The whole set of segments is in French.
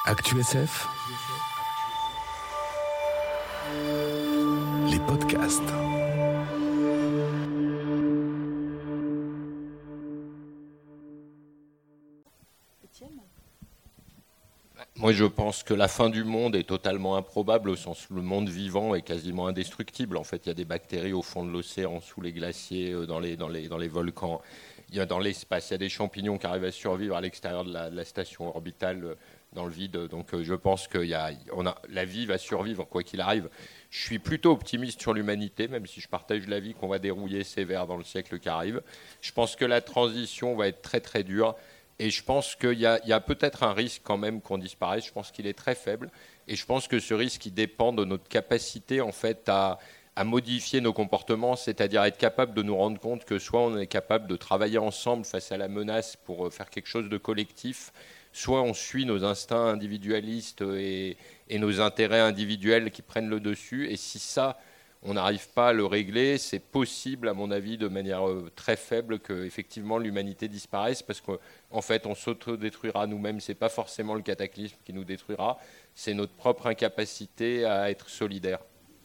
Actu SF, les podcasts. Moi, je pense que la fin du monde est totalement improbable, au sens où le monde vivant est quasiment indestructible. En fait, il y a des bactéries au fond de l'océan, sous les glaciers, dans les volcans. Il y a dans l'espace, il y a des champignons qui arrivent à survivre à l'extérieur de la station orbitale, dans le vide. Donc, je pense que la vie va survivre, quoi qu'il arrive. Je suis plutôt optimiste sur l'humanité, même si je partage l'avis qu'on va dérouiller sévère dans le siècle qui arrive. Je pense que la transition va être très, très dure. Et je pense qu'il y a peut-être un risque quand même qu'on disparaisse. Je pense qu'il est très faible. Et je pense que ce risque, il dépend de notre capacité en fait à modifier nos comportements, c'est-à-dire être capable de nous rendre compte que soit on est capable de travailler ensemble face à la menace pour faire quelque chose de collectif, soit on suit nos instincts individualistes et nos intérêts individuels qui prennent le dessus. Et si ça, on n'arrive pas à le régler, c'est possible, à mon avis, de manière très faible, qu'effectivement l'humanité disparaisse, parce qu'en fait, on s'autodétruira nous-mêmes. Ce n'est pas forcément le cataclysme qui nous détruira, c'est notre propre incapacité à être solidaire.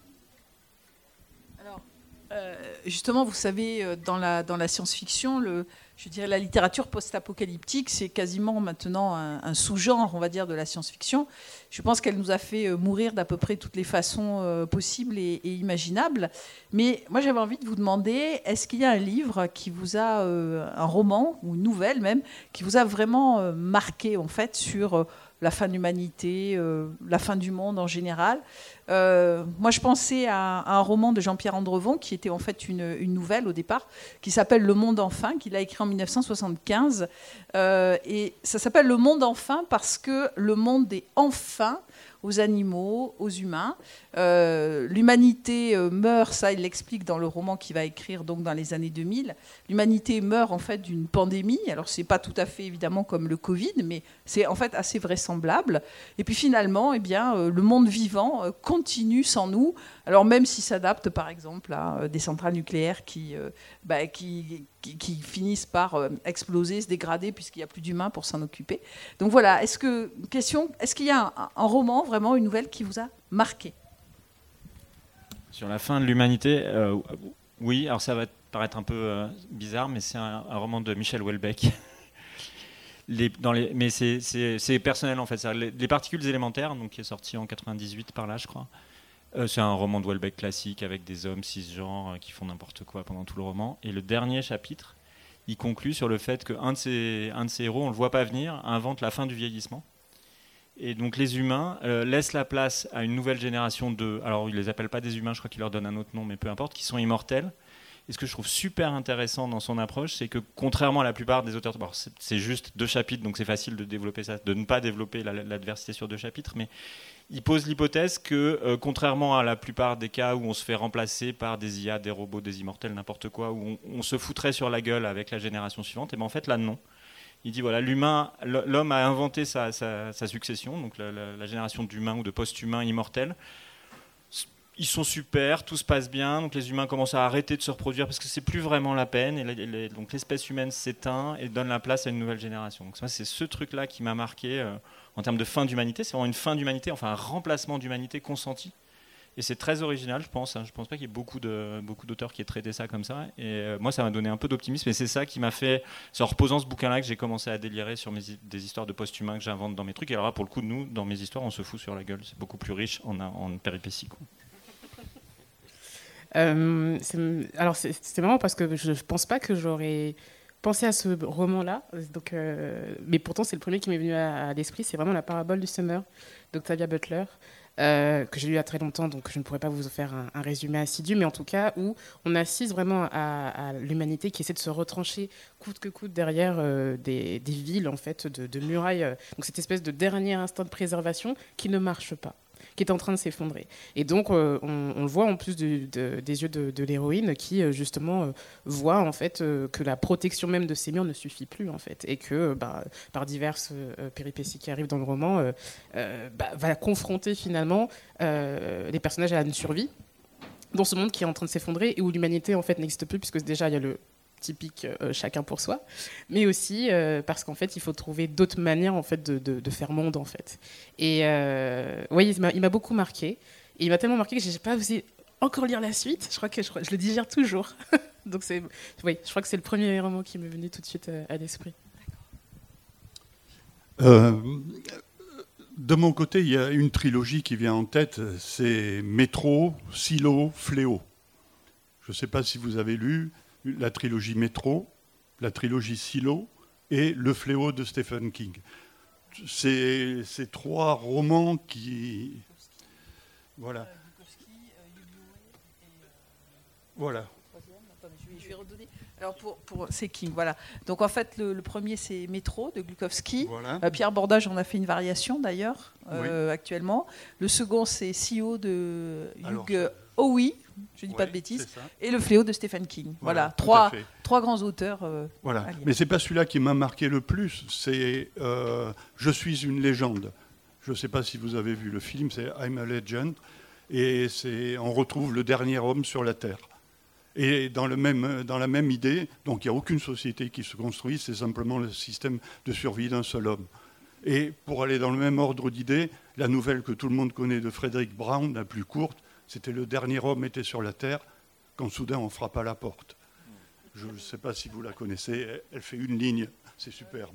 Alors, justement, vous savez, dans la science-fiction, je dirais la littérature post-apocalyptique, c'est quasiment maintenant un sous-genre, on va dire, de la science-fiction. Je pense qu'elle nous a fait mourir d'à peu près toutes les façons possibles et imaginables. Mais moi, j'avais envie de vous demander, est-ce qu'il y a un livre qui vous a, un roman ou une nouvelle même, qui vous a vraiment marqué en fait sur la fin de l'humanité, la fin du monde en général? Moi, je pensais à un roman de Jean-Pierre Andrevon qui était en fait une nouvelle au départ, qui s'appelle Le Monde enfin, qu'il a écrit en 1975. Et ça s'appelle Le Monde enfin parce que le monde est enfin aux animaux, aux humains. L'humanité meurt, ça il l'explique dans le roman qu'il va écrire donc dans les années 2000. L'humanité meurt en fait d'une pandémie. Alors c'est pas tout à fait évidemment comme le Covid, mais c'est en fait assez vraisemblable. Et puis finalement, eh bien, le monde vivant continue sans nous. Alors même s'il s'adapte par exemple à des centrales nucléaires qui finissent par exploser, se dégrader puisqu'il n'y a plus d'humains pour s'en occuper. Donc voilà, est-ce qu'il y a un roman, vraiment une nouvelle qui vous a marqué? Sur la fin de l'humanité, oui, alors ça va paraître un peu bizarre, mais c'est un roman de Michel Houellebecq. Mais c'est personnel en fait. Les particules élémentaires, donc, qui est sorti en 98 par là, je crois. C'est un roman de Houellebecq classique avec des hommes cisgenres qui font n'importe quoi pendant tout le roman. Et le dernier chapitre, il conclut sur le fait qu'un de ses héros, on ne le voit pas venir, invente la fin du vieillissement. Et donc les humains laissent la place à une nouvelle génération alors ils ne les appellent pas des humains, je crois qu'ils leur donnent un autre nom, mais peu importe, qui sont immortels. Et ce que je trouve super intéressant dans son approche, c'est que contrairement à la plupart des auteurs, c'est juste 2 chapitres, donc c'est facile de développer ça, de ne pas développer l'adversité sur 2 chapitres, mais il pose l'hypothèse que, contrairement à la plupart des cas où on se fait remplacer par des IA, des robots, des immortels, n'importe quoi, où on se foutrait sur la gueule avec la génération suivante, et bien en fait là non. Il dit voilà, l'homme a inventé sa succession, donc la génération d'humains ou de post-humains immortels. Ils sont super, tout se passe bien, donc les humains commencent à arrêter de se reproduire parce que c'est plus vraiment la peine, et donc l'espèce humaine s'éteint et donne la place à une nouvelle génération. Donc c'est ce truc-là qui m'a marqué en termes de fin d'humanité. C'est vraiment une fin d'humanité, enfin un remplacement d'humanité consenti. Et c'est très original, je pense. Je pense pas qu'il y ait beaucoup d'auteurs qui aient traité ça comme ça. Et moi, ça m'a donné un peu d'optimisme. Et c'est ça qui m'a fait, c'est en reposant ce bouquin-là que j'ai commencé à délirer sur des histoires de post-humains que j'invente dans mes trucs. Et alors là, pour le coup, nous, dans mes histoires, on se fout sur la gueule. C'est beaucoup plus riche en péripéties, quoi. C'est marrant parce que je pense pas que j'aurais pensé à ce roman-là, donc, mais pourtant c'est le premier qui m'est venu à l'esprit. C'est vraiment La parabole du semeur d'Octavia Butler, que j'ai lu il y a très longtemps, donc je ne pourrais pas vous faire un résumé assidu, mais en tout cas où on assiste vraiment à l'humanité qui essaie de se retrancher coûte que coûte derrière des villes en fait, de murailles, donc cette espèce de dernier instinct de préservation qui ne marche pas, qui est en train de s'effondrer. Et donc, on le voit en plus des yeux de l'héroïne qui, justement, voit en fait, que la protection même de ces murs ne suffit plus, en fait, et que, par diverses péripéties qui arrivent dans le roman, va confronter finalement les personnages à une survie dans ce monde qui est en train de s'effondrer et où l'humanité, en fait, n'existe plus, puisque déjà, il y a typique chacun pour soi, mais aussi parce qu'en fait, il faut trouver d'autres manières en fait de faire monde en fait. Et oui, il m'a beaucoup marqué. Et il m'a tellement marqué que j'ai pas osé encore lire la suite. Je crois que je le digère toujours. Donc oui, je crois que c'est le premier roman qui m'est venu tout de suite à l'esprit. De mon côté, il y a une trilogie qui vient en tête, c'est Métro, Silo, Fléau. Je ne sais pas si vous avez lu la trilogie Métro, la trilogie Silo et Le Fléau de Stephen King. C'est ces 3 romans qui... Voilà. Voilà. Je vais redonner. Alors c'est King, voilà. Donc en fait, le premier c'est Métro de Glukowski. Voilà. Pierre Bordage en a fait une variation d'ailleurs Oui. Actuellement. Le second c'est CEO de Hugh Howey, je ne dis pas de bêtises. Et Le Fléau de Stephen King. Voilà. Trois grands auteurs. Voilà. Mais c'est pas celui-là qui m'a marqué le plus. C'est Je suis une légende. Je ne sais pas si vous avez vu le film, c'est I'm a Legend. Et on retrouve le dernier homme sur la Terre. Et dans la même idée, donc il n'y a aucune société qui se construit, c'est simplement le système de survie d'un seul homme. Et pour aller dans le même ordre d'idées, la nouvelle que tout le monde connaît de Frédéric Brown, la plus courte, c'était le dernier homme était sur la Terre quand soudain on frappe à la porte. Je ne sais pas si vous la connaissez, elle fait une ligne, c'est superbe.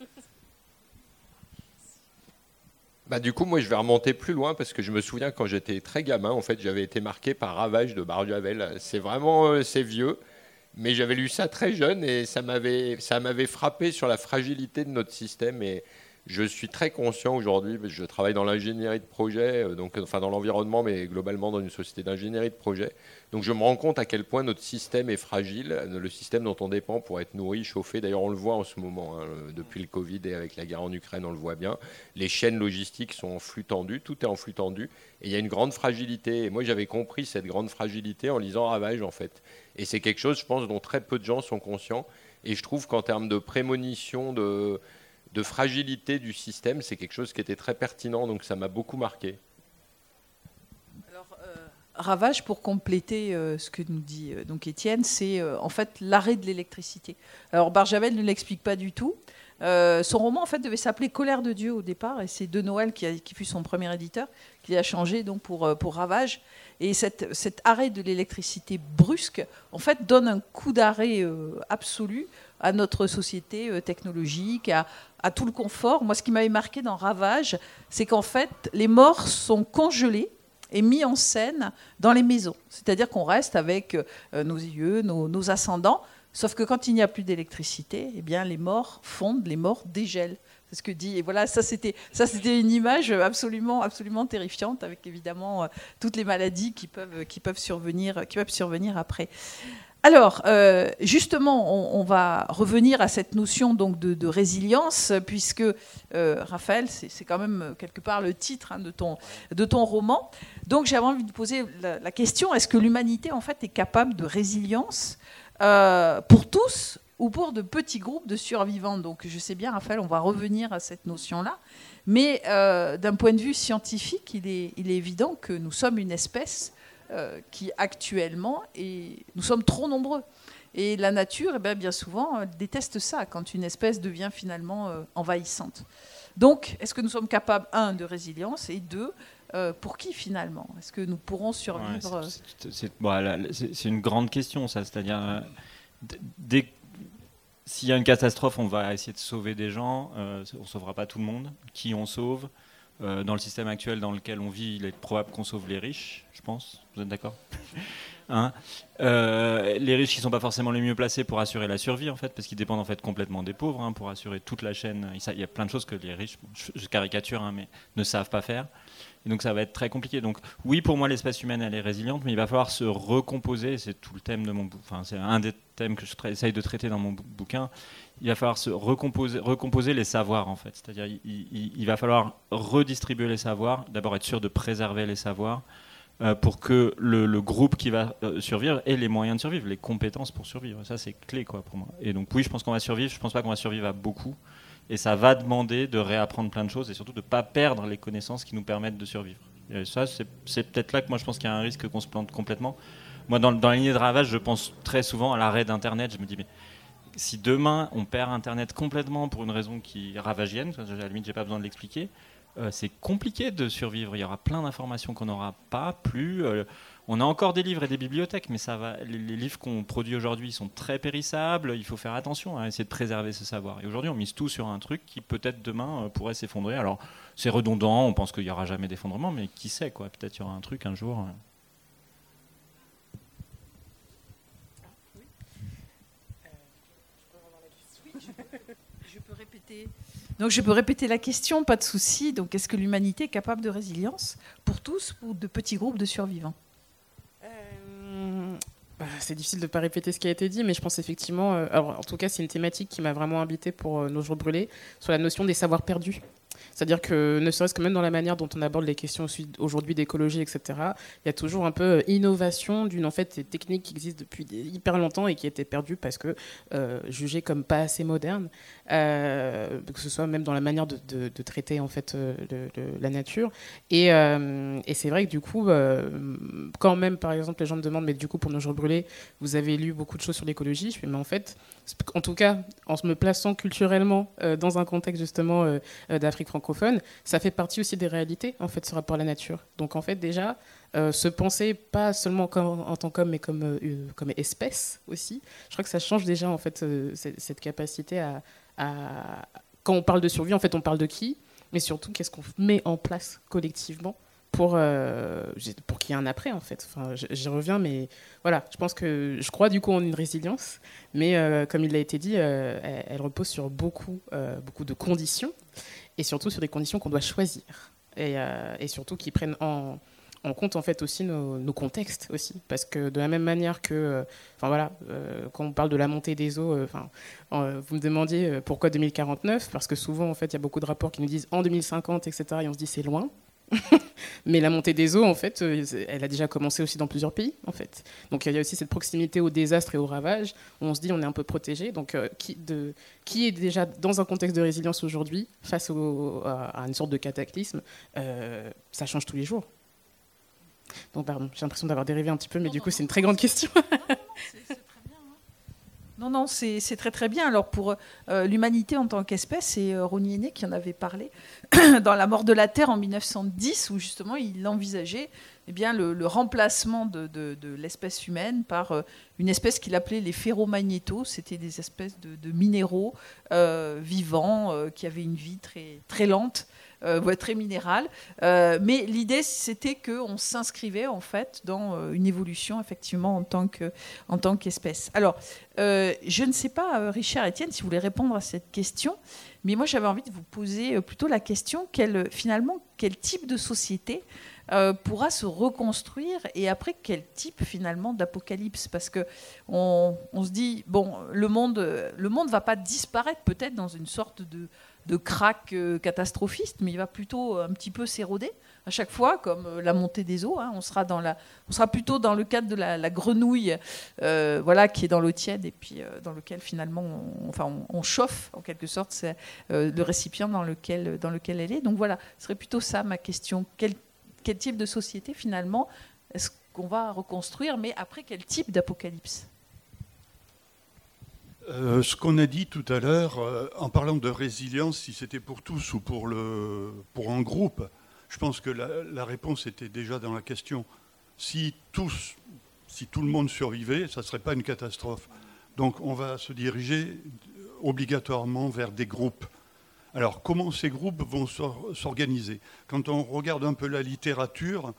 Du coup, moi, je vais remonter plus loin parce que je me souviens quand j'étais très gamin, en fait, j'avais été marqué par Ravage de Barduavel. C'est vraiment, c'est vieux, mais j'avais lu ça très jeune et ça m'avait frappé sur la fragilité de notre système. Et je suis très conscient aujourd'hui, je travaille dans l'ingénierie de projet, enfin dans l'environnement, mais globalement dans une société d'ingénierie de projet. Donc je me rends compte à quel point notre système est fragile, le système dont on dépend pour être nourri, chauffé. D'ailleurs, on le voit en ce moment, depuis le Covid et avec la guerre en Ukraine, on le voit bien. Les chaînes logistiques sont en flux tendu, tout est en flux tendu. Et il y a une grande fragilité. Et moi, j'avais compris cette grande fragilité en lisant Ravage, en fait. Et c'est quelque chose, je pense, dont très peu de gens sont conscients. Et je trouve qu'en termes de prémonition, de fragilité du système, c'est quelque chose qui était très pertinent, donc ça m'a beaucoup marqué. Alors, Ravage, pour compléter ce que nous dit donc Étienne, c'est en fait l'arrêt de l'électricité. Alors Barjavel ne l'explique pas du tout. Son roman en fait devait s'appeler Colère de Dieu au départ, et c'est De Noël qui fut son premier éditeur qui a changé donc pour Ravage. Et cet arrêt de l'électricité brusque en fait donne un coup d'arrêt absolu à notre société technologique, à tout le confort. Moi, ce qui m'avait marqué dans Ravage, c'est qu'en fait, les morts sont congelés et mis en scène dans les maisons. C'est-à-dire qu'on reste avec nos yeux, nos ascendants, sauf que quand il n'y a plus d'électricité, eh bien, les morts fondent, les morts dégèlent. C'est ce que dit. Et voilà, ça c'était une image absolument terrifiante, avec évidemment toutes les maladies qui peuvent survenir après. Alors, justement, on va revenir à cette notion donc de résilience, puisque Raphaël, c'est quand même quelque part le titre de ton roman. Donc, j'avais envie de poser la question, est-ce que l'humanité, en fait, est capable de résilience pour tous ou pour de petits groupes de survivants? Donc, je sais bien, Raphaël, on va revenir à cette notion-là. Mais d'un point de vue scientifique, il est évident que nous sommes une espèce qui actuellement, nous sommes trop nombreux. Et la nature, bien souvent, déteste ça, quand une espèce devient finalement envahissante. Donc, est-ce que nous sommes capables, de résilience, et deux, pour qui finalement? Est-ce que nous pourrons survivre? C'est une grande question, ça. C'est-à-dire, s'il y a une catastrophe, on va essayer de sauver des gens. On ne sauvera pas tout le monde. Qui on sauve? Dans le système actuel dans lequel on vit, il est probable qu'on sauve les riches, je pense. Vous êtes d'accord? Les riches qui ne sont pas forcément les mieux placés pour assurer la survie, en fait, parce qu'ils dépendent en fait complètement des pauvres, pour assurer toute la chaîne. Il y a plein de choses que les riches, je caricature, mais ne savent pas faire. Et donc ça va être très compliqué. Donc oui, pour moi, l'espèce humaine, elle est résiliente, mais il va falloir se recomposer. C'est tout le thème de mon bouquin. Enfin, c'est un des thèmes que j'essaye de traiter dans mon bouquin. Il va falloir se recomposer les savoirs, en fait. C'est-à-dire, il va falloir redistribuer les savoirs. D'abord, être sûr de préserver les savoirs pour que le groupe qui va survivre ait les moyens de survivre, les compétences pour survivre. Ça, c'est clé, quoi, pour moi. Et donc, oui, je pense qu'on va survivre. Je ne pense pas qu'on va survivre à beaucoup. Et ça va demander de réapprendre plein de choses et surtout de ne pas perdre les connaissances qui nous permettent de survivre. Et ça, c'est peut-être là que moi, je pense qu'il y a un risque qu'on se plante complètement. Moi, dans la lignée de ravage, je pense très souvent à l'arrêt d'Internet. Je me dis, mais si demain on perd Internet complètement pour une raison qui est ravagienne, à la limite, j'ai pas besoin de l'expliquer, c'est compliqué de survivre. Il y aura plein d'informations qu'on n'aura pas plus. On a encore des livres et des bibliothèques, mais ça va. Les livres qu'on produit aujourd'hui sont très périssables. Il faut faire attention à essayer de préserver ce savoir. Et aujourd'hui, on mise tout sur un truc qui peut-être demain pourrait s'effondrer. Alors, c'est redondant. On pense qu'il n'y aura jamais d'effondrement, mais qui sait quoi. Peut-être il y aura un truc un jour. Je peux répéter. Donc je peux répéter la question, pas de souci. Donc est-ce que l'humanité est capable de résilience pour tous ou de petits groupes de survivants? C'est difficile de ne pas répéter ce qui a été dit, mais je pense effectivement, alors en tout cas c'est une thématique qui m'a vraiment habité pour Nos Jours Brûlés, sur la notion des savoirs perdus. C'est-à-dire que ne serait-ce que même dans la manière dont on aborde les questions aujourd'hui d'écologie, etc., il y a toujours un peu innovation d'une en fait technique qui existe depuis hyper longtemps et qui a été perdue parce que jugée comme pas assez moderne, que ce soit même dans la manière de traiter en fait la nature. Et c'est vrai que du coup, quand même par exemple les gens me demandent mais du coup pour Nos Jours Brûlés, vous avez lu beaucoup de choses sur l'écologie? Je fais mais en fait, en tout cas en me plaçant culturellement dans un contexte justement d'Afrique francophone, ça fait partie aussi des réalités en fait ce rapport à la nature. Donc en fait déjà se penser pas seulement en tant qu'homme mais comme espèce aussi, je crois que ça change déjà en fait cette capacité à quand on parle de survie en fait on parle de qui, mais surtout qu'est-ce qu'on met en place collectivement pour qu'il y ait un après en fait. Enfin, j'y reviens, mais voilà, je crois du coup en une résilience, mais comme il a été dit, elle repose sur beaucoup de conditions et surtout sur des conditions qu'on doit choisir et surtout qui prennent en compte en fait aussi nos contextes aussi, parce que de la même manière que quand on parle de la montée des eaux, vous me demandiez pourquoi 2049, parce que souvent en fait il y a beaucoup de rapports qui nous disent en 2050 etc. et on se dit c'est loin. Mais la montée des eaux, en fait, elle a déjà commencé aussi dans plusieurs pays, en fait. Donc il y a aussi cette proximité au désastre et au ravage, où on se dit on est un peu protégé. Donc qui est déjà dans un contexte de résilience aujourd'hui, face à une sorte de cataclysme, ça change tous les jours. Donc pardon, j'ai l'impression d'avoir dérivé un petit peu, mais du coup c'est une très grande question. Non, c'est très très bien. Alors pour l'humanité en tant qu'espèce, c'est Ronnie Henné qui en avait parlé dans La mort de la Terre en 1910, où justement il envisageait le remplacement de l'espèce humaine par une espèce qu'il appelait les ferromagnétos. C'était des espèces de minéraux vivants qui avaient une vie très, très lente. Très minérale, mais l'idée c'était qu'on s'inscrivait en fait dans une évolution effectivement en tant qu'espèce. Alors, je ne sais pas, Richard, Étienne, si vous voulez répondre à cette question, mais moi j'avais envie de vous poser plutôt la question quel type de société pourra se reconstruire et après quel type finalement d'apocalypse, parce que on se dit bon, le monde va pas disparaître peut-être dans une sorte de crack catastrophiste, mais il va plutôt un petit peu s'éroder à chaque fois, comme la montée des eaux. On sera plutôt dans le cadre de la grenouille, qui est dans l'eau tiède et puis dans lequel finalement on chauffe en quelque sorte, c'est le récipient dans lequel elle est. Donc voilà, ce serait plutôt ça ma question. Quel type de société finalement est-ce qu'on va reconstruire, mais après quel type d'apocalypse? Ce qu'on a dit tout à l'heure, en parlant de résilience, si c'était pour tous ou pour un groupe, je pense que la réponse était déjà dans la question. Si tout le monde survivait, ça ne serait pas une catastrophe. Donc on va se diriger obligatoirement vers des groupes. Alors comment ces groupes vont s'organiser? Quand on regarde un peu la littérature,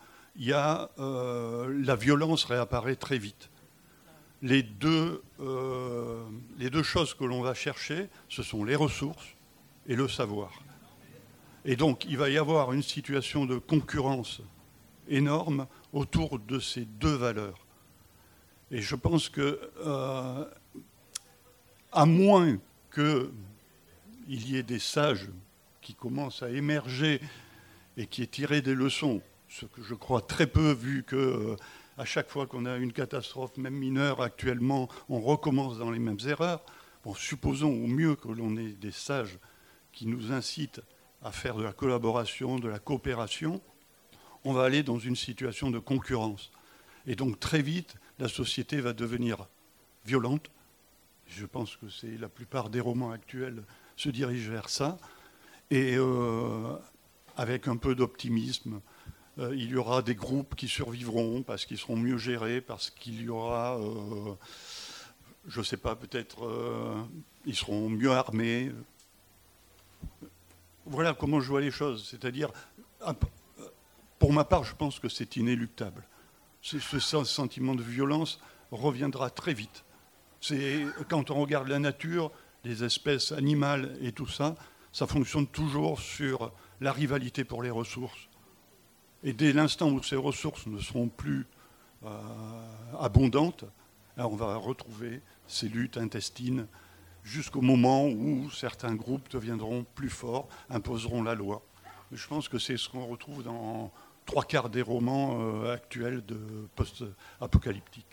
la violence réapparaît très vite. Les deux choses que l'on va chercher, ce sont les ressources et le savoir. Et donc, il va y avoir une situation de concurrence énorme autour de ces deux valeurs. Et je pense que, à moins qu'il y ait des sages qui commencent à émerger et qui aient tiré des leçons, ce que je crois très peu, vu que à chaque fois qu'on a une catastrophe, même mineure, actuellement, on recommence dans les mêmes erreurs. Bon, supposons au mieux que l'on ait des sages qui nous incitent à faire de la collaboration, de la coopération. On va aller dans une situation de concurrence. Et donc très vite, la société va devenir violente. Je pense que la plupart des romans actuels se dirigent vers ça. Et avec un peu d'optimisme, il y aura des groupes qui survivront parce qu'ils seront mieux gérés, parce qu'il y aura, je ne sais pas, peut-être ils seront mieux armés. Voilà comment je vois les choses. C'est-à-dire, pour ma part, je pense que c'est inéluctable. Ce sentiment de violence reviendra très vite. Quand on regarde la nature, les espèces animales et tout ça, ça fonctionne toujours sur la rivalité pour les ressources. Et dès l'instant où ces ressources ne seront plus abondantes, on va retrouver ces luttes intestines jusqu'au moment où certains groupes deviendront plus forts, imposeront la loi. Je pense que c'est ce qu'on retrouve dans 3/4 des romans actuels de post-apocalyptiques.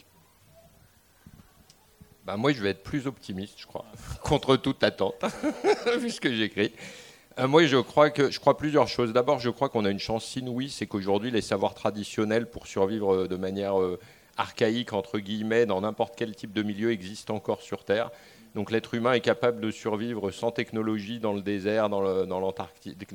Moi, je vais être plus optimiste, je crois, contre toute attente, vu ce que j'écris. Moi, je crois plusieurs choses. D'abord, je crois qu'on a une chance inouïe, c'est qu'aujourd'hui, les savoirs traditionnels, pour survivre de manière archaïque, entre guillemets, dans n'importe quel type de milieu, existent encore sur Terre. Donc l'être humain est capable de survivre sans technologie dans le désert, dans l'Arctique,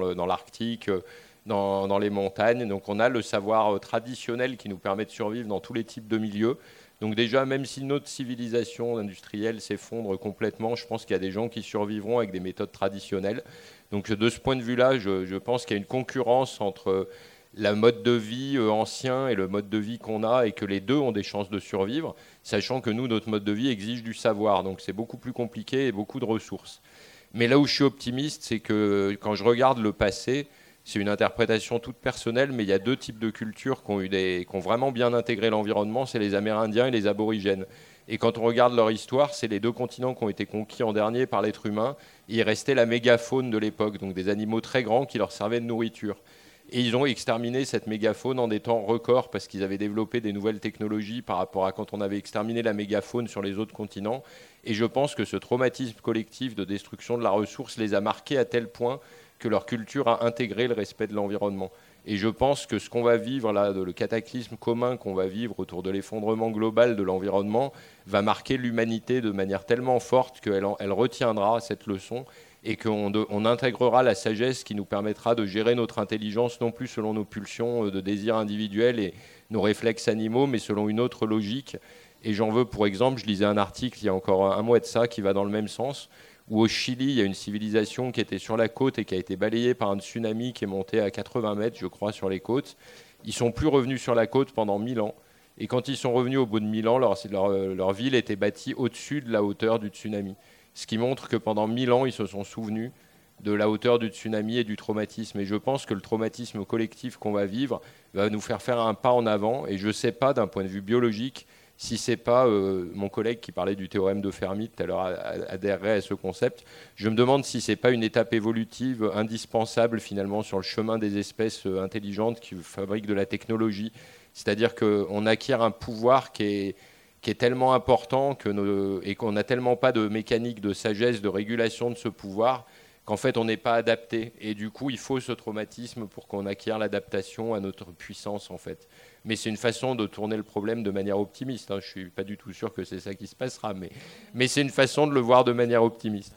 dans les montagnes. Donc on a le savoir traditionnel qui nous permet de survivre dans tous les types de milieux. Donc déjà, même si notre civilisation industrielle s'effondre complètement, je pense qu'il y a des gens qui survivront avec des méthodes traditionnelles. Donc de ce point de vue-là, je pense qu'il y a une concurrence entre la mode de vie ancien et le mode de vie qu'on a, et que les deux ont des chances de survivre, sachant que nous, notre mode de vie exige du savoir. Donc c'est beaucoup plus compliqué et beaucoup de ressources. Mais là où je suis optimiste, c'est que quand je regarde le passé, c'est une interprétation toute personnelle, mais il y a deux types de cultures qui ont vraiment bien intégré l'environnement, c'est les Amérindiens et les Aborigènes. Et quand on regarde leur histoire, c'est les deux continents qui ont été conquis en dernier par l'être humain, et il restait la mégafaune de l'époque, donc des animaux très grands qui leur servaient de nourriture. Et ils ont exterminé cette mégafaune en des temps records parce qu'ils avaient développé des nouvelles technologies par rapport à quand on avait exterminé la mégafaune sur les autres continents. Et je pense que ce traumatisme collectif de destruction de la ressource les a marqués à tel point que leur culture a intégré le respect de l'environnement. Et je pense que ce qu'on va vivre là, le cataclysme commun qu'on va vivre autour de l'effondrement global de l'environnement, va marquer l'humanité de manière tellement forte qu'elle retiendra cette leçon et qu'on intégrera la sagesse qui nous permettra de gérer notre intelligence non plus selon nos pulsions de désirs individuels et nos réflexes animaux, mais selon une autre logique. Et j'en veux pour exemple, je lisais un article il y a encore un mois de ça qui va dans le même sens, où au Chili, il y a une civilisation qui était sur la côte et qui a été balayée par un tsunami qui est monté à 80 mètres, je crois, sur les côtes. Ils ne sont plus revenus sur la côte pendant 1000 ans. Et quand ils sont revenus au bout de 1000 ans, leur ville était bâtie au-dessus de la hauteur du tsunami. Ce qui montre que pendant 1000 ans, ils se sont souvenus de la hauteur du tsunami et du traumatisme. Et je pense que le traumatisme collectif qu'on va vivre va nous faire un pas en avant. Et je ne sais pas, d'un point de vue biologique, si ce n'est pas mon collègue qui parlait du théorème de Fermi tout à l'heure adhérerait à ce concept. Je me demande si ce n'est pas une étape évolutive indispensable finalement sur le chemin des espèces intelligentes qui fabriquent de la technologie. C'est-à-dire qu'on acquiert un pouvoir qui est tellement important et qu'on n'a tellement pas de mécanique de sagesse, de régulation de ce pouvoir, qu'en fait on n'est pas adapté. Et du coup, il faut ce traumatisme pour qu'on acquiert l'adaptation à notre puissance en fait. Mais c'est une façon de tourner le problème de manière optimiste. Je ne suis pas du tout sûr que c'est ça qui se passera, mais c'est une façon de le voir de manière optimiste.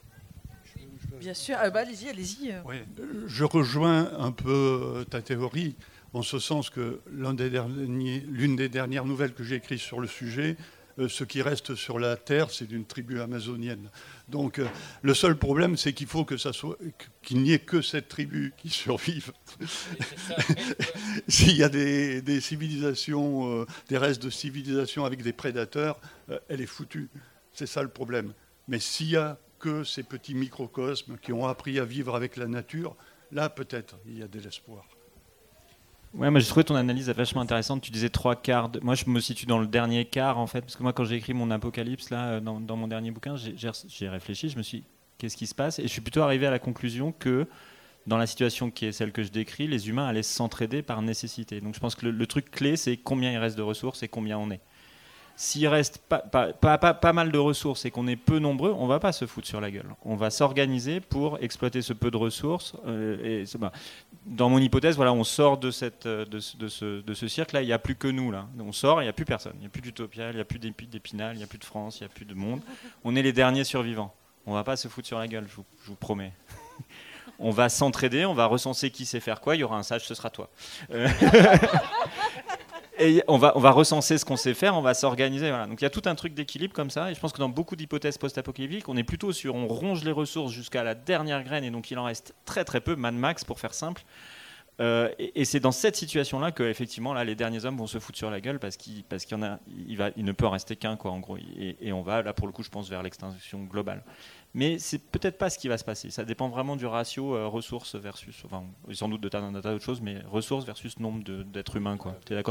Bien sûr, allez-y. Oui, je rejoins un peu ta théorie, en ce sens que l'une des dernières nouvelles que j'ai écrites sur le sujet, ce qui reste sur la Terre, c'est d'une tribu amazonienne. Donc le seul problème, c'est qu'il faut qu'il n'y ait que cette tribu qui survive. S'il y a des civilisations, des restes de civilisation avec des prédateurs, elle est foutue. C'est ça le problème. Mais s'il y a que ces petits microcosmes qui ont appris à vivre avec la nature, là peut-être il y a de l'espoir. Ouais, moi j'ai trouvé ton analyse vachement intéressante. Tu disais 3/4. Moi je me situe dans le dernier quart en fait, parce que moi quand j'ai écrit mon apocalypse là, dans mon dernier bouquin, j'ai réfléchi, je me suis dit qu'est-ce qui se passe, et je suis plutôt arrivé à la conclusion que dans la situation qui est celle que je décris, les humains allaient s'entraider par nécessité. Donc je pense que le truc clé, c'est combien il reste de ressources et combien on est. s'il reste pas mal de ressources et qu'on est peu nombreux, on va pas se foutre sur la gueule. On va s'organiser pour exploiter ce peu de ressources. Dans mon hypothèse, voilà, on sort de ce cirque-là. Il n'y a plus que nous là. On sort, il n'y a plus personne. Il n'y a plus d'Utopia, il n'y a plus d'Épinal, il n'y a plus de France, il n'y a plus de monde. On est les derniers survivants. On va pas se foutre sur la gueule, je vous promets. On va s'entraider, on va recenser qui sait faire quoi. Il y aura un sage, ce sera toi. Et on va recenser ce qu'on sait faire, on va s'organiser. Voilà. Donc il y a tout un truc d'équilibre comme ça. Et je pense que dans beaucoup d'hypothèses post-apocalyptiques, on est plutôt sur on ronge les ressources jusqu'à la dernière graine et donc il en reste très très peu, Mad Max pour faire simple. Et c'est dans cette situation-là que effectivement là les derniers hommes vont se foutre sur la gueule parce qu'il y en a, il ne peut en rester qu'un quoi en gros. Et on va là pour le coup je pense vers l'extinction globale. Mais c'est peut-être pas ce qui va se passer. Ça dépend vraiment du ratio ressources versus, enfin sans doute d'un tas d'autres choses, mais ressources versus nombre d'êtres humains quoi. T'es d'accord ?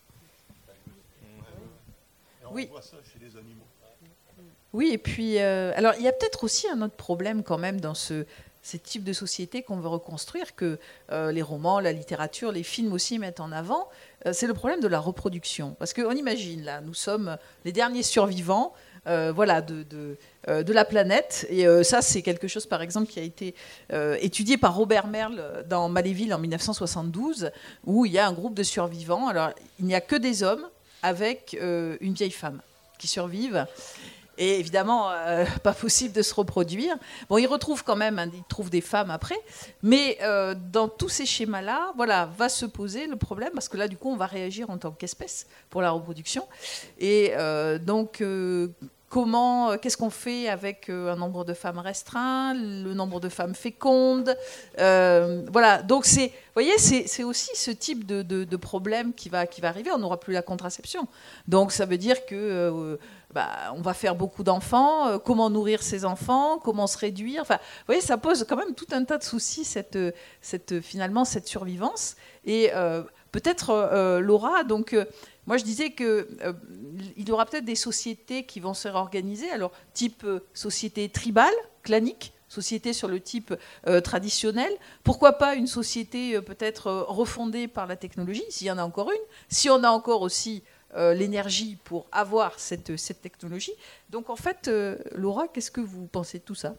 Oui. On voit ça chez les animaux. Oui, et puis, alors il y a peut-être aussi un autre problème quand même dans ce type de société qu'on veut reconstruire, que les romans, la littérature, les films aussi mettent en avant, c'est le problème de la reproduction. Parce qu'on imagine, là, nous sommes les derniers survivants de la planète. Et ça, c'est quelque chose, par exemple, qui a été étudié par Robert Merle dans Maléville en 1972, où il y a un groupe de survivants. Alors, il n'y a que des hommes avec une vieille femme qui survivent. Et évidemment, pas possible de se reproduire. Bon, ils retrouvent quand même, ils trouvent des femmes après. Mais dans tous ces schémas-là, voilà, va se poser le problème, parce que là, du coup, on va réagir en tant qu'espèce pour la reproduction. Et donc, qu'est-ce qu'on fait avec un nombre de femmes restreint, le nombre de femmes fécondes, voilà. Donc, vous voyez, c'est aussi ce type de problème qui va arriver. On n'aura plus la contraception. Donc, ça veut dire que on va faire beaucoup d'enfants. Comment nourrir ces enfants? Comment se réduire? Enfin, vous voyez, ça pose quand même tout un tas de soucis, finalement, cette survivance. Et peut-être, Laura, donc, moi, je disais qu'il y aura peut-être des sociétés qui vont se réorganiser. Alors, type société tribale, clanique, société sur le type traditionnel. Pourquoi pas une société peut-être refondée par la technologie, s'il y en a encore une. Si on a encore aussi l'énergie pour avoir cette technologie. Donc en fait, Laura, qu'est-ce que vous pensez de tout ça?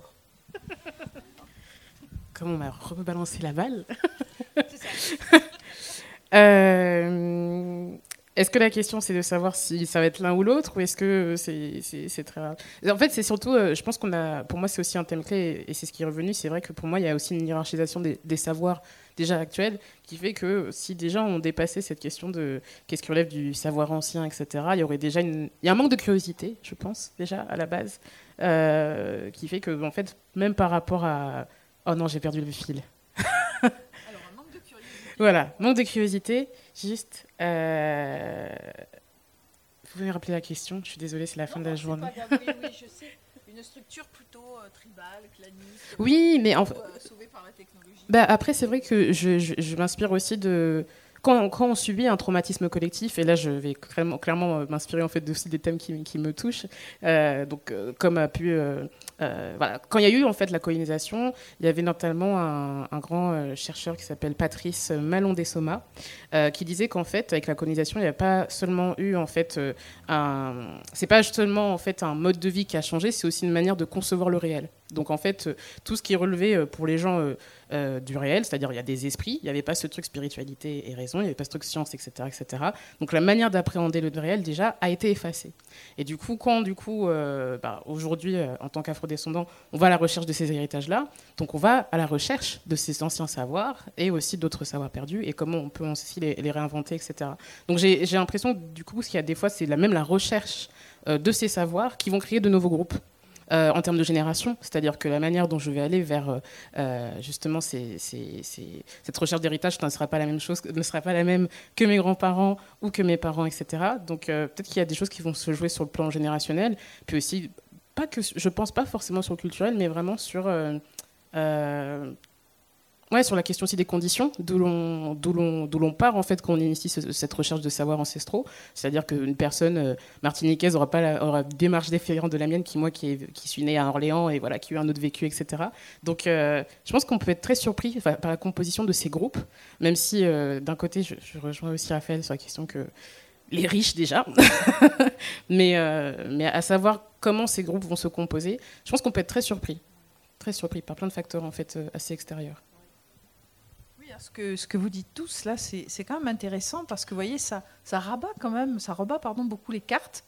Comment on m'a rebalancé la balle? C'est ça. Est-ce que la question, c'est de savoir si ça va être l'un ou l'autre, ou est-ce que c'est très rare? En fait, c'est surtout, je pense pour moi, c'est aussi un thème clé, et c'est ce qui est revenu. C'est vrai que pour moi, il y a aussi une hiérarchisation des savoirs déjà actuels, qui fait que si déjà on dépassait cette question de qu'est-ce qui relève du savoir ancien, etc., il y aurait déjà il y a un manque de curiosité, je pense, déjà, à la base, qui fait que, en fait, même par rapport à... Oh non, j'ai perdu le fil. Alors, un manque de curiosité. Voilà, manque de curiosité, juste... Vous pouvez me rappeler la question? Je suis désolée, c'est la fin de la journée. Oui, je sais. Une structure plutôt tribale, clanique. Oui, mais sauvée par la technologie. Après, c'est vrai que je m'inspire aussi de... Quand on subit un traumatisme collectif, et là je vais clairement m'inspirer en fait aussi des thèmes qui me touchent, comme a pu... voilà. Quand il y a eu en fait la colonisation, il y avait notamment un grand chercheur qui s'appelle Patrice Malon-Dessoma, qui disait qu'en fait avec la colonisation, il n'y a pas seulement eu en fait c'est pas seulement en fait un mode de vie qui a changé, c'est aussi une manière de concevoir le réel. Donc en fait, tout ce qui est relevé pour les gens du réel, c'est-à-dire il y a des esprits, il n'y avait pas ce truc spiritualité et raison, il n'y avait pas ce truc science, etc., etc. Donc la manière d'appréhender le réel déjà a été effacée. Et du coup, quand aujourd'hui, en tant qu'afrodescendant, on va à la recherche de ces héritages-là, donc on va à la recherche de ces anciens savoirs et aussi d'autres savoirs perdus et comment on peut aussi les réinventer, etc. Donc j'ai l'impression du coup qu'il y a des fois c'est même la recherche de ces savoirs qui vont créer de nouveaux groupes. En termes de génération, c'est-à-dire que la manière dont je vais aller vers justement cette recherche d'héritage ne sera pas la même chose, ne sera pas la même que mes grands-parents ou que mes parents, etc. Donc peut-être qu'il y a des choses qui vont se jouer sur le plan générationnel, puis aussi je pense pas forcément sur le culturel, mais vraiment sur sur la question aussi des conditions d'où l'on part en fait quand on initie cette recherche de savoirs ancestraux. C'est-à-dire qu'une personne martiniquaise aura des démarches différentes de la mienne qui suis née à Orléans et voilà, qui a eu un autre vécu, etc. Donc je pense qu'on peut être très surpris par la composition de ces groupes, même si d'un côté je rejoins aussi Raphaël sur la question que les riches déjà, mais à savoir comment ces groupes vont se composer, je pense qu'on peut être très surpris par plein de facteurs en fait assez extérieurs. Oui, ce que vous dites tous là, c'est quand même intéressant parce que vous voyez, ça rebat beaucoup les cartes.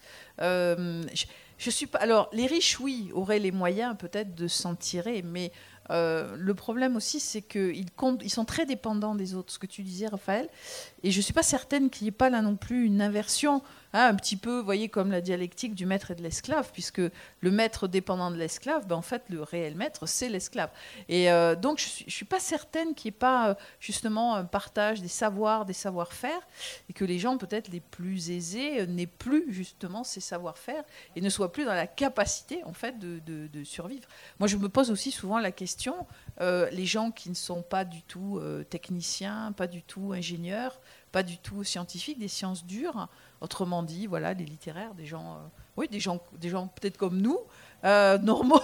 Je suis pas. Alors, les riches, oui, auraient les moyens peut-être de s'en tirer, mais le problème aussi, c'est qu'ils sont très dépendants des autres. Ce que tu disais, Raphaël, et je suis pas certaine qu'il n'y ait pas là non plus une inversion, hein, un petit peu, vous voyez, comme la dialectique du maître et de l'esclave, puisque le maître dépendant de l'esclave, en fait, le réel maître, c'est l'esclave. Et donc, je suis pas certaine qu'il n'y ait pas justement un partage des savoirs, des savoir-faire, et que les gens peut-être les plus aisés n'aient plus justement ces savoir-faire et ne soient plus dans la capacité en fait de survivre. Moi, je me pose aussi souvent la question, les gens qui ne sont pas du tout techniciens, pas du tout ingénieurs, pas du tout scientifiques, des sciences dures, autrement dit, voilà, les littéraires, des gens peut-être comme nous, normaux.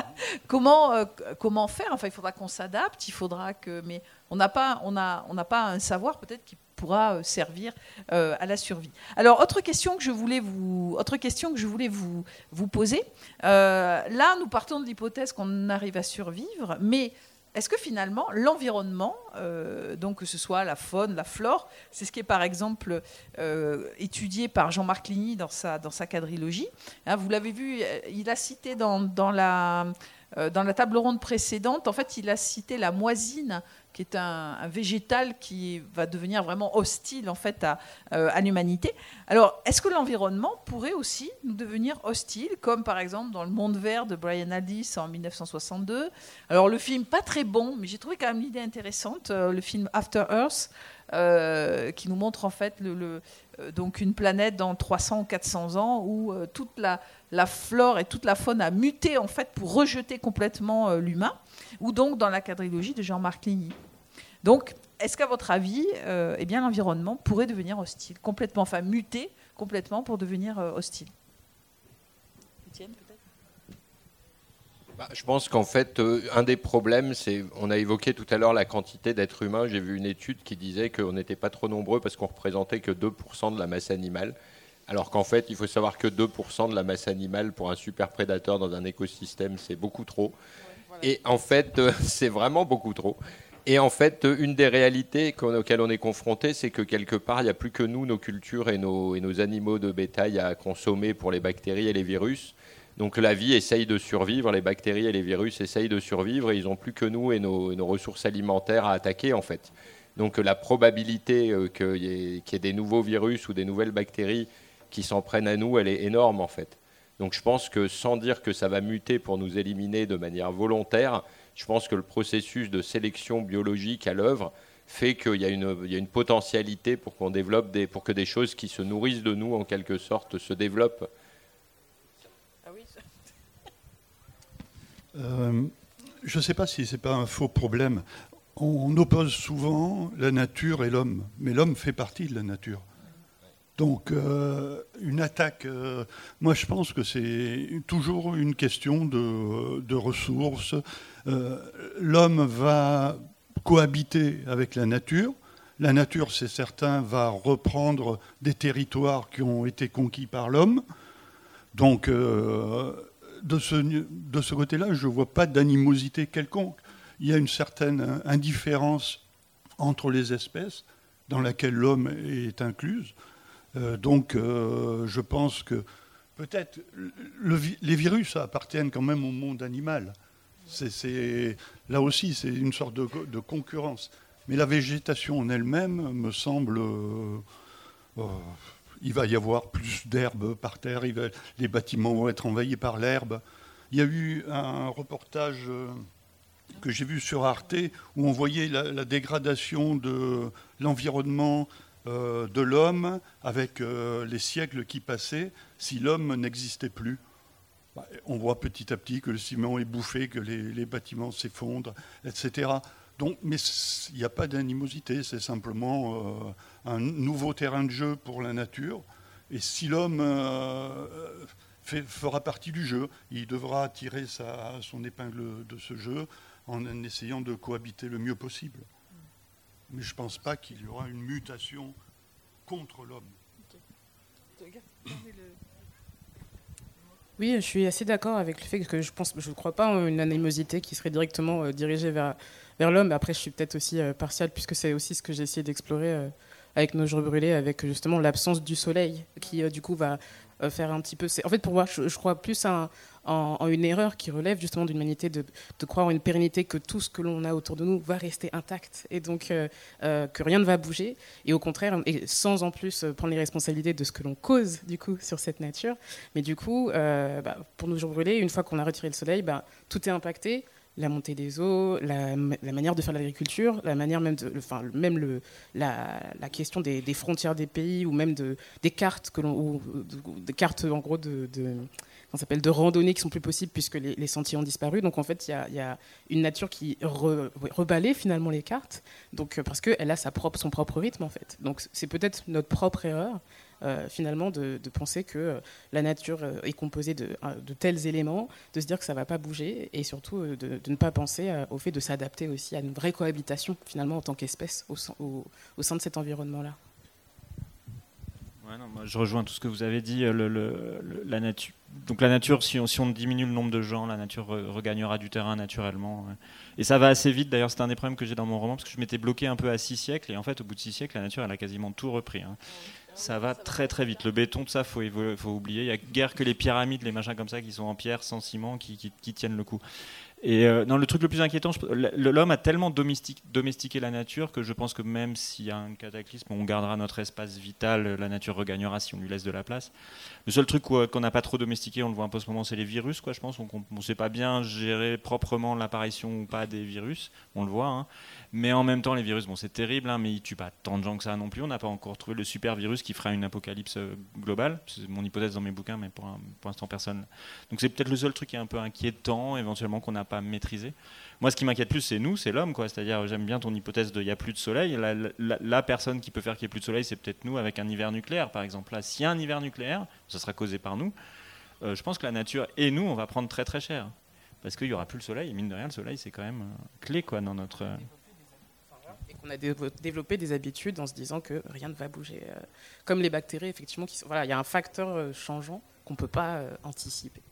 Comment faire? Enfin, il faudra qu'on s'adapte, mais on n'a pas un savoir peut-être qui pourra servir à la survie. Alors, autre question que je voulais vous poser. Là, nous partons de l'hypothèse qu'on arrive à survivre, mais est-ce que finalement, l'environnement, donc que ce soit la faune, la flore, c'est ce qui est par exemple étudié par Jean-Marc Ligny dans sa quadrilogie. Hein, vous l'avez vu, il a cité dans la table ronde précédente, en fait, il a cité la moisine, qui est un végétal qui va devenir vraiment hostile en fait à l'humanité. Alors, est-ce que l'environnement pourrait aussi nous devenir hostile, comme par exemple dans Le Monde vert de Brian Aldiss en 1962? Alors, le film, pas très bon, mais j'ai trouvé quand même l'idée intéressante, le film After Earth, qui nous montre en fait donc une planète dans 300 ou 400 ans où toute la flore et toute la faune a muté en fait pour rejeter complètement l'humain, ou donc dans la quadrilogie de Jean-Marc Ligny. Donc, est-ce qu'à votre avis, l'environnement pourrait devenir hostile, complètement, enfin muter complètement pour devenir hostile? Étienne, peut-être? Je pense qu'en fait, un des problèmes, c'est, on a évoqué tout à l'heure la quantité d'êtres humains. J'ai vu une étude qui disait qu'on n'était pas trop nombreux parce qu'on représentait que 2% de la masse animale. Alors qu'en fait, il faut savoir que 2% de la masse animale pour un super prédateur dans un écosystème, c'est beaucoup trop. Ouais, voilà. Et en fait, c'est vraiment beaucoup trop. Et en fait, une des réalités auxquelles on est confronté, c'est que quelque part, il n'y a plus que nous, nos cultures et nos animaux de bétail à consommer pour les bactéries et les virus. Donc la vie essaye de survivre, les bactéries et les virus essayent de survivre, et ils n'ont plus que nous et nos ressources alimentaires à attaquer, en fait. Donc la probabilité qu'il y ait des nouveaux virus ou des nouvelles bactéries qui s'en prennent à nous, elle est énorme, en fait. Donc je pense que sans dire que ça va muter pour nous éliminer de manière volontaire, je pense que le processus de sélection biologique à l'œuvre fait qu'il y a une potentialité pour qu'on développe pour que des choses qui se nourrissent de nous, en quelque sorte, se développent. Ah oui. Je ne sais pas si ce n'est pas un faux problème. On oppose souvent la nature et l'homme, mais l'homme fait partie de la nature. Donc, une attaque, moi je pense que c'est toujours une question de ressources. L'homme va cohabiter avec la nature. La nature, c'est certain, va reprendre des territoires qui ont été conquis par l'homme. Donc, de ce côté-là, je ne vois pas d'animosité quelconque. Il y a une certaine indifférence entre les espèces dans laquelle l'homme est incluse. Donc, je pense que peut-être les virus appartiennent quand même au monde animal. Là aussi, c'est une sorte de concurrence. Mais la végétation en elle-même me semble... il va y avoir plus d'herbe par terre, les bâtiments vont être envahis par l'herbe. Il y a eu un reportage que j'ai vu sur Arte où on voyait la dégradation de l'environnement de l'homme avec les siècles qui passaient si l'homme n'existait plus. On voit petit à petit que le ciment est bouffé, que les bâtiments s'effondrent, etc. Donc, mais il n'y a pas d'animosité, c'est simplement un nouveau terrain de jeu pour la nature. Et si l'homme fera partie du jeu, il devra tirer son épingle de ce jeu en essayant de cohabiter le mieux possible. Mais je ne pense pas qu'il y aura une mutation contre l'homme. Okay. Oui, je suis assez d'accord avec le fait que je ne crois pas en une animosité qui serait directement dirigée vers l'homme. Après, je suis peut-être aussi partiale, puisque c'est aussi ce que j'ai essayé d'explorer avec Nos jours brûlés, avec justement l'absence du soleil, qui du coup va faire un petit peu... En fait, pour moi, je crois plus en une erreur qui relève justement d'une humanité de croire en une pérennité, que tout ce que l'on a autour de nous va rester intact, et donc que rien ne va bouger, et au contraire, et sans en plus prendre les responsabilités de ce que l'on cause du coup sur cette nature. Mais du coup, pour Nos jours brûlés, une fois qu'on a retiré le soleil, tout est impacté. La montée des eaux, la manière de faire l'agriculture, la manière même la question des frontières des pays, ou même des cartes des cartes en gros on s'appelle de randonnée, qui sont plus possibles puisque les sentiers ont disparu. Donc en fait, il y a une nature qui rebalaye finalement les cartes, donc parce qu'elle a son propre rythme en fait. Donc c'est peut-être notre propre erreur. Finalement, de penser que la nature est composée de tels éléments, de se dire que ça ne va pas bouger, et surtout de ne pas penser au fait de s'adapter aussi à une vraie cohabitation, finalement, en tant qu'espèce, au sein de cet environnement-là. Ouais, non, moi, je rejoins tout ce que vous avez dit. La nature. Donc la nature, si on diminue le nombre de gens, la nature regagnera du terrain naturellement. Et ça va assez vite. D'ailleurs, c'est un des problèmes que j'ai dans mon roman, parce que je m'étais bloqué un peu à 6 siècles, et en fait, au bout de 6 siècles, la nature, elle a quasiment tout repris. Ça va très très vite. Le béton, tout ça, faut oublier. Il n'y a guère que les pyramides, les machins comme ça, qui sont en pierre, sans ciment, qui tiennent le coup. Et non, le truc le plus inquiétant, l'homme a tellement domestiqué la nature que je pense que même s'il y a un cataclysme, on gardera notre espace vital, la nature regagnera si on lui laisse de la place. Le seul truc qu'on n'a pas trop domestiqué, on le voit un peu en ce moment, c'est les virus, quoi, je pense. On ne sait pas bien gérer proprement l'apparition ou pas des virus, on le voit. Mais en même temps, les virus, c'est terrible, mais ils ne tuent pas tant de gens que ça non plus. On n'a pas encore trouvé le super virus qui fera une apocalypse globale. C'est mon hypothèse dans mes bouquins, mais pour l'instant, personne. Donc c'est peut-être le seul truc qui est un peu inquiétant, éventuellement, qu'on n'a pas maîtrisé. Moi, ce qui m'inquiète plus, c'est nous, c'est l'homme, quoi. C'est-à-dire, j'aime bien ton hypothèse de il n'y a plus de soleil. La personne qui peut faire qu'il n'y ait plus de soleil, c'est peut-être nous, avec un hiver nucléaire, par exemple. Là, s'il y a un hiver nucléaire, ça sera causé par nous. Je pense que la nature et nous, on va prendre très très cher. Parce qu'il n'y aura plus le soleil. Et mine de rien, le soleil, c'est quand même clé, quoi, dans notre... Et qu'on a développé des habitudes en se disant que rien ne va bouger. Comme les bactéries, effectivement, il y a un facteur changeant qu'on ne peut pas anticiper.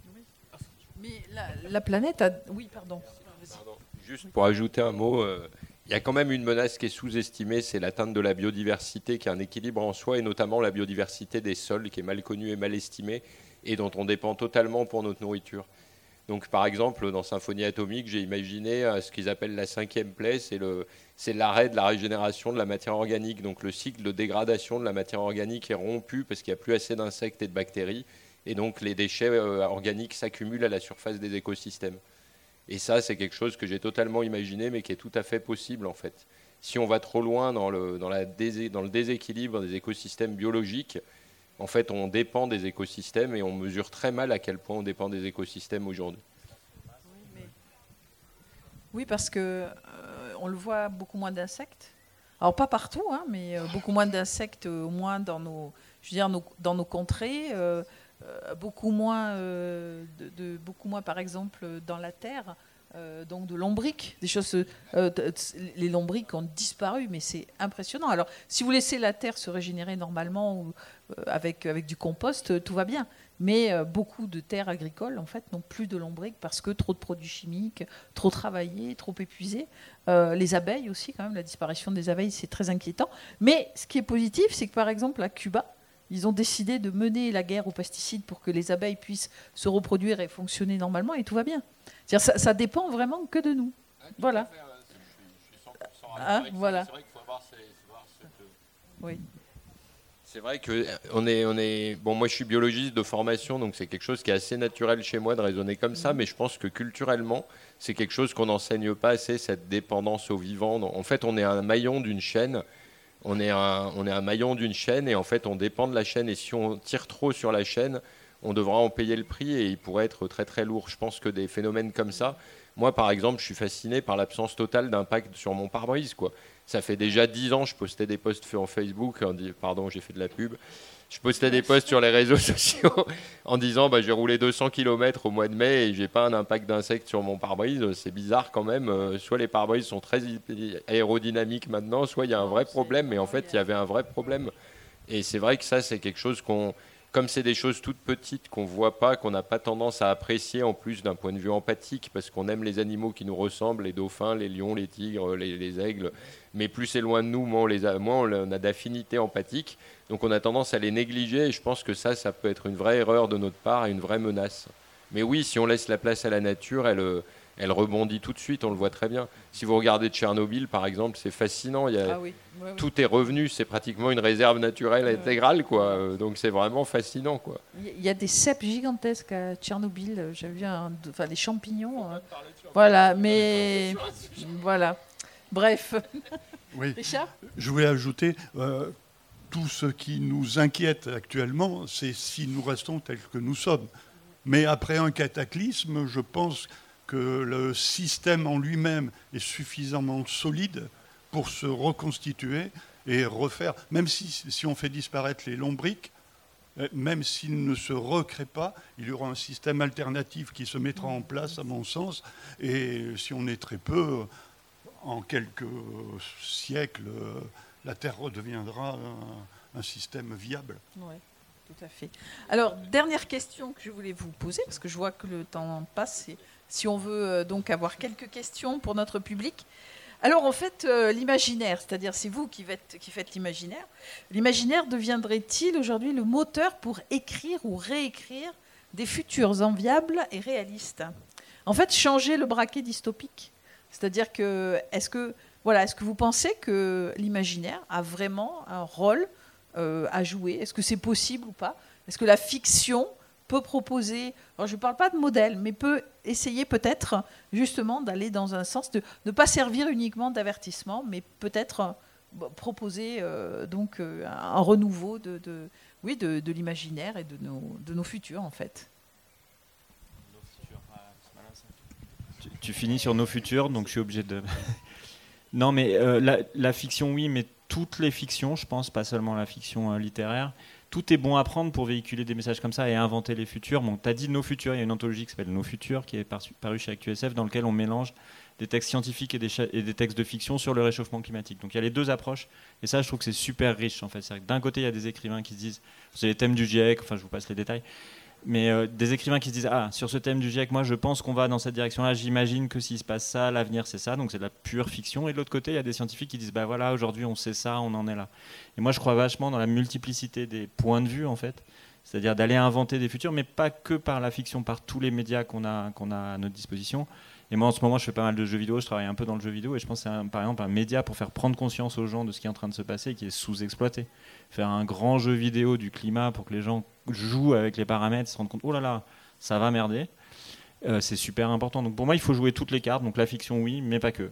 Mais la planète a... Oui, pardon. Juste pour ajouter un mot, il y a quand même une menace qui est sous-estimée, c'est l'atteinte de la biodiversité, qui est un équilibre en soi, et notamment la biodiversité des sols, qui est mal connue et mal estimée, et dont on dépend totalement pour notre nourriture. Donc, par exemple, dans Symphonie atomique, j'ai imaginé ce qu'ils appellent la 5e plaie, c'est l'arrêt de la régénération de la matière organique. Donc, le cycle de dégradation de la matière organique est rompu parce qu'il n'y a plus assez d'insectes et de bactéries. Et donc, les déchets organiques s'accumulent à la surface des écosystèmes. Et ça, c'est quelque chose que j'ai totalement imaginé, mais qui est tout à fait possible, en fait. Si on va trop loin dans le déséquilibre des écosystèmes biologiques, en fait, on dépend des écosystèmes et on mesure très mal à quel point on dépend des écosystèmes aujourd'hui. Oui, parce que on le voit, beaucoup moins d'insectes. Alors pas partout, mais beaucoup moins d'insectes, au moins dans dans nos contrées. Beaucoup moins, beaucoup moins, par exemple, dans la terre. Donc de lombriques, des choses. Les lombriques ont disparu, mais c'est impressionnant. Alors, si vous laissez la terre se régénérer normalement ou avec du compost, tout va bien. Mais beaucoup de terres agricoles, en fait, n'ont plus de lombriques parce que trop de produits chimiques, trop travaillés, trop épuisés. Les abeilles aussi, quand même, la disparition des abeilles, c'est très inquiétant. Mais ce qui est positif, c'est que par exemple à Cuba, ils ont décidé de mener la guerre aux pesticides pour que les abeilles puissent se reproduire et fonctionner normalement, et tout va bien. C'est-à-dire, ça dépend vraiment que de nous. Voilà. Je suis 100% voilà. C'est vrai qu'il faut avoir cette... Oui. C'est vrai que bon, moi je suis biologiste de formation, donc c'est quelque chose qui est assez naturel chez moi de raisonner comme ça, mais je pense que culturellement, c'est quelque chose qu'on n'enseigne pas assez, cette dépendance au vivant. En fait, on est un maillon d'une chaîne. On est un maillon d'une chaîne et en fait on dépend de la chaîne, et si on tire trop sur la chaîne, on devra en payer le prix et il pourrait être très très lourd. Je pense que des phénomènes comme ça, moi par exemple, je suis fasciné par l'absence totale d'impact sur mon pare-brise, quoi. Ça fait déjà 10 ans, je postais des posts faits en Facebook, pardon, j'ai fait de la pub. Je postais des posts sur les réseaux sociaux en disant j'ai roulé 200 km au mois de mai et j'ai pas un impact d'insectes sur mon pare-brise. C'est bizarre quand même. Soit les pare-brises sont très aérodynamiques maintenant, soit il y a un vrai problème. Mais en fait, il y avait un vrai problème. Et c'est vrai que ça, c'est quelque chose comme c'est des choses toutes petites qu'on ne voit pas, qu'on n'a pas tendance à apprécier en plus d'un point de vue empathique, parce qu'on aime les animaux qui nous ressemblent, les dauphins, les lions, les tigres, les aigles, mais plus c'est loin de nous, moins on a d'affinité empathique, donc on a tendance à les négliger, et je pense que ça peut être une vraie erreur de notre part et une vraie menace. Mais oui, si on laisse la place à la nature, elle rebondit tout de suite, on le voit très bien. Si vous regardez Tchernobyl, par exemple, c'est fascinant. Tout est revenu, c'est pratiquement une réserve naturelle intégrale, quoi. Donc c'est vraiment fascinant, quoi. Il y a des cèpes gigantesques à Tchernobyl. J'avais vu des champignons. Voilà, mais voilà. Bref. Oui. Richard ? Je voulais ajouter, tout ce qui nous inquiète actuellement, c'est si nous restons tels que nous sommes. Mais après un cataclysme, je pense que le système en lui-même est suffisamment solide pour se reconstituer et refaire, même si on fait disparaître les lombrics, même s'ils ne se recréent pas, il y aura un système alternatif qui se mettra en place, à mon sens, et si on est très peu, en quelques siècles, la Terre redeviendra un système viable. Oui, tout à fait. Alors, dernière question que je voulais vous poser, parce que je vois que le temps passe, si on veut donc avoir quelques questions pour notre public. Alors, en fait, l'imaginaire, c'est-à-dire c'est vous qui faites l'imaginaire deviendrait-il aujourd'hui le moteur pour écrire ou réécrire des futurs enviables et réalistes ? En fait, changer le braquet dystopique. C'est-à-dire que, est-ce que vous pensez que l'imaginaire a vraiment un rôle à jouer ? Est-ce que c'est possible ou pas ? Est-ce que la fiction peut proposer, alors je ne parle pas de modèle, mais peut essayer peut-être justement d'aller dans un sens de ne pas servir uniquement d'avertissement, mais peut-être proposer donc un renouveau de l'imaginaire et de nos futurs en fait. Tu finis sur nos futurs, donc je suis obligé de... Non, mais la fiction, oui, mais toutes les fictions, je pense, pas seulement la fiction littéraire, tout est bon à prendre pour véhiculer des messages comme ça et inventer les futurs. Bon, tu as dit Nos Futurs, il y a une anthologie qui s'appelle Nos Futurs, qui est parue chez ActuSF, dans lequel on mélange des textes scientifiques et des textes de fiction sur le réchauffement climatique. Donc il y a les deux approches, et ça, je trouve que c'est super riche, en fait. C'est-à-dire que d'un côté, il y a des écrivains qui se disent, c'est les thèmes du GIEC, enfin, je vous passe les détails, mais des écrivains qui se disent sur ce thème du GIEC, moi je pense qu'on va dans cette direction-là, j'imagine que s'il se passe ça, l'avenir c'est ça, donc c'est de la pure fiction. Et de l'autre côté, il y a des scientifiques qui disent voilà, aujourd'hui on sait ça, on en est là. Et moi je crois vachement dans la multiplicité des points de vue en fait, c'est-à-dire d'aller inventer des futurs, mais pas que par la fiction, par tous les médias qu'on a à notre disposition. Et moi en ce moment je fais pas mal de jeux vidéo, je travaille un peu dans le jeu vidéo, et je pense que c'est par exemple un média pour faire prendre conscience aux gens de ce qui est en train de se passer et qui est sous-exploité. Faire un grand jeu vidéo du climat pour que les gens jouent avec les paramètres, se rendent compte, oh là là, ça va merder, c'est super important. Donc pour moi, il faut jouer toutes les cartes, donc la fiction, oui, mais pas que.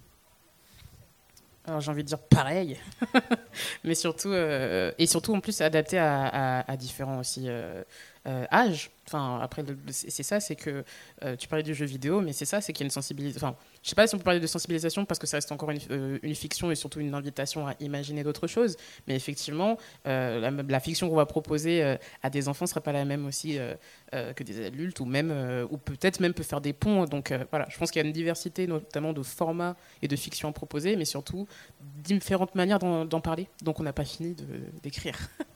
Alors j'ai envie de dire pareil, mais surtout, et surtout en plus adapté à différents aussi âges. Enfin, après, c'est ça, c'est que tu parlais du jeu vidéo, mais c'est ça, c'est qu'il y a une sensibilisation. Enfin, je sais pas si on peut parler de sensibilisation parce que ça reste encore une fiction et surtout une invitation à imaginer d'autres choses. Mais effectivement, la fiction qu'on va proposer à des enfants ne sera pas la même aussi que des adultes, ou même, ou peut-être même peut faire des ponts. Donc voilà, je pense qu'il y a une diversité notamment de formats et de fiction à proposer, mais surtout différentes manières d'en parler. Donc on n'a pas fini d'écrire.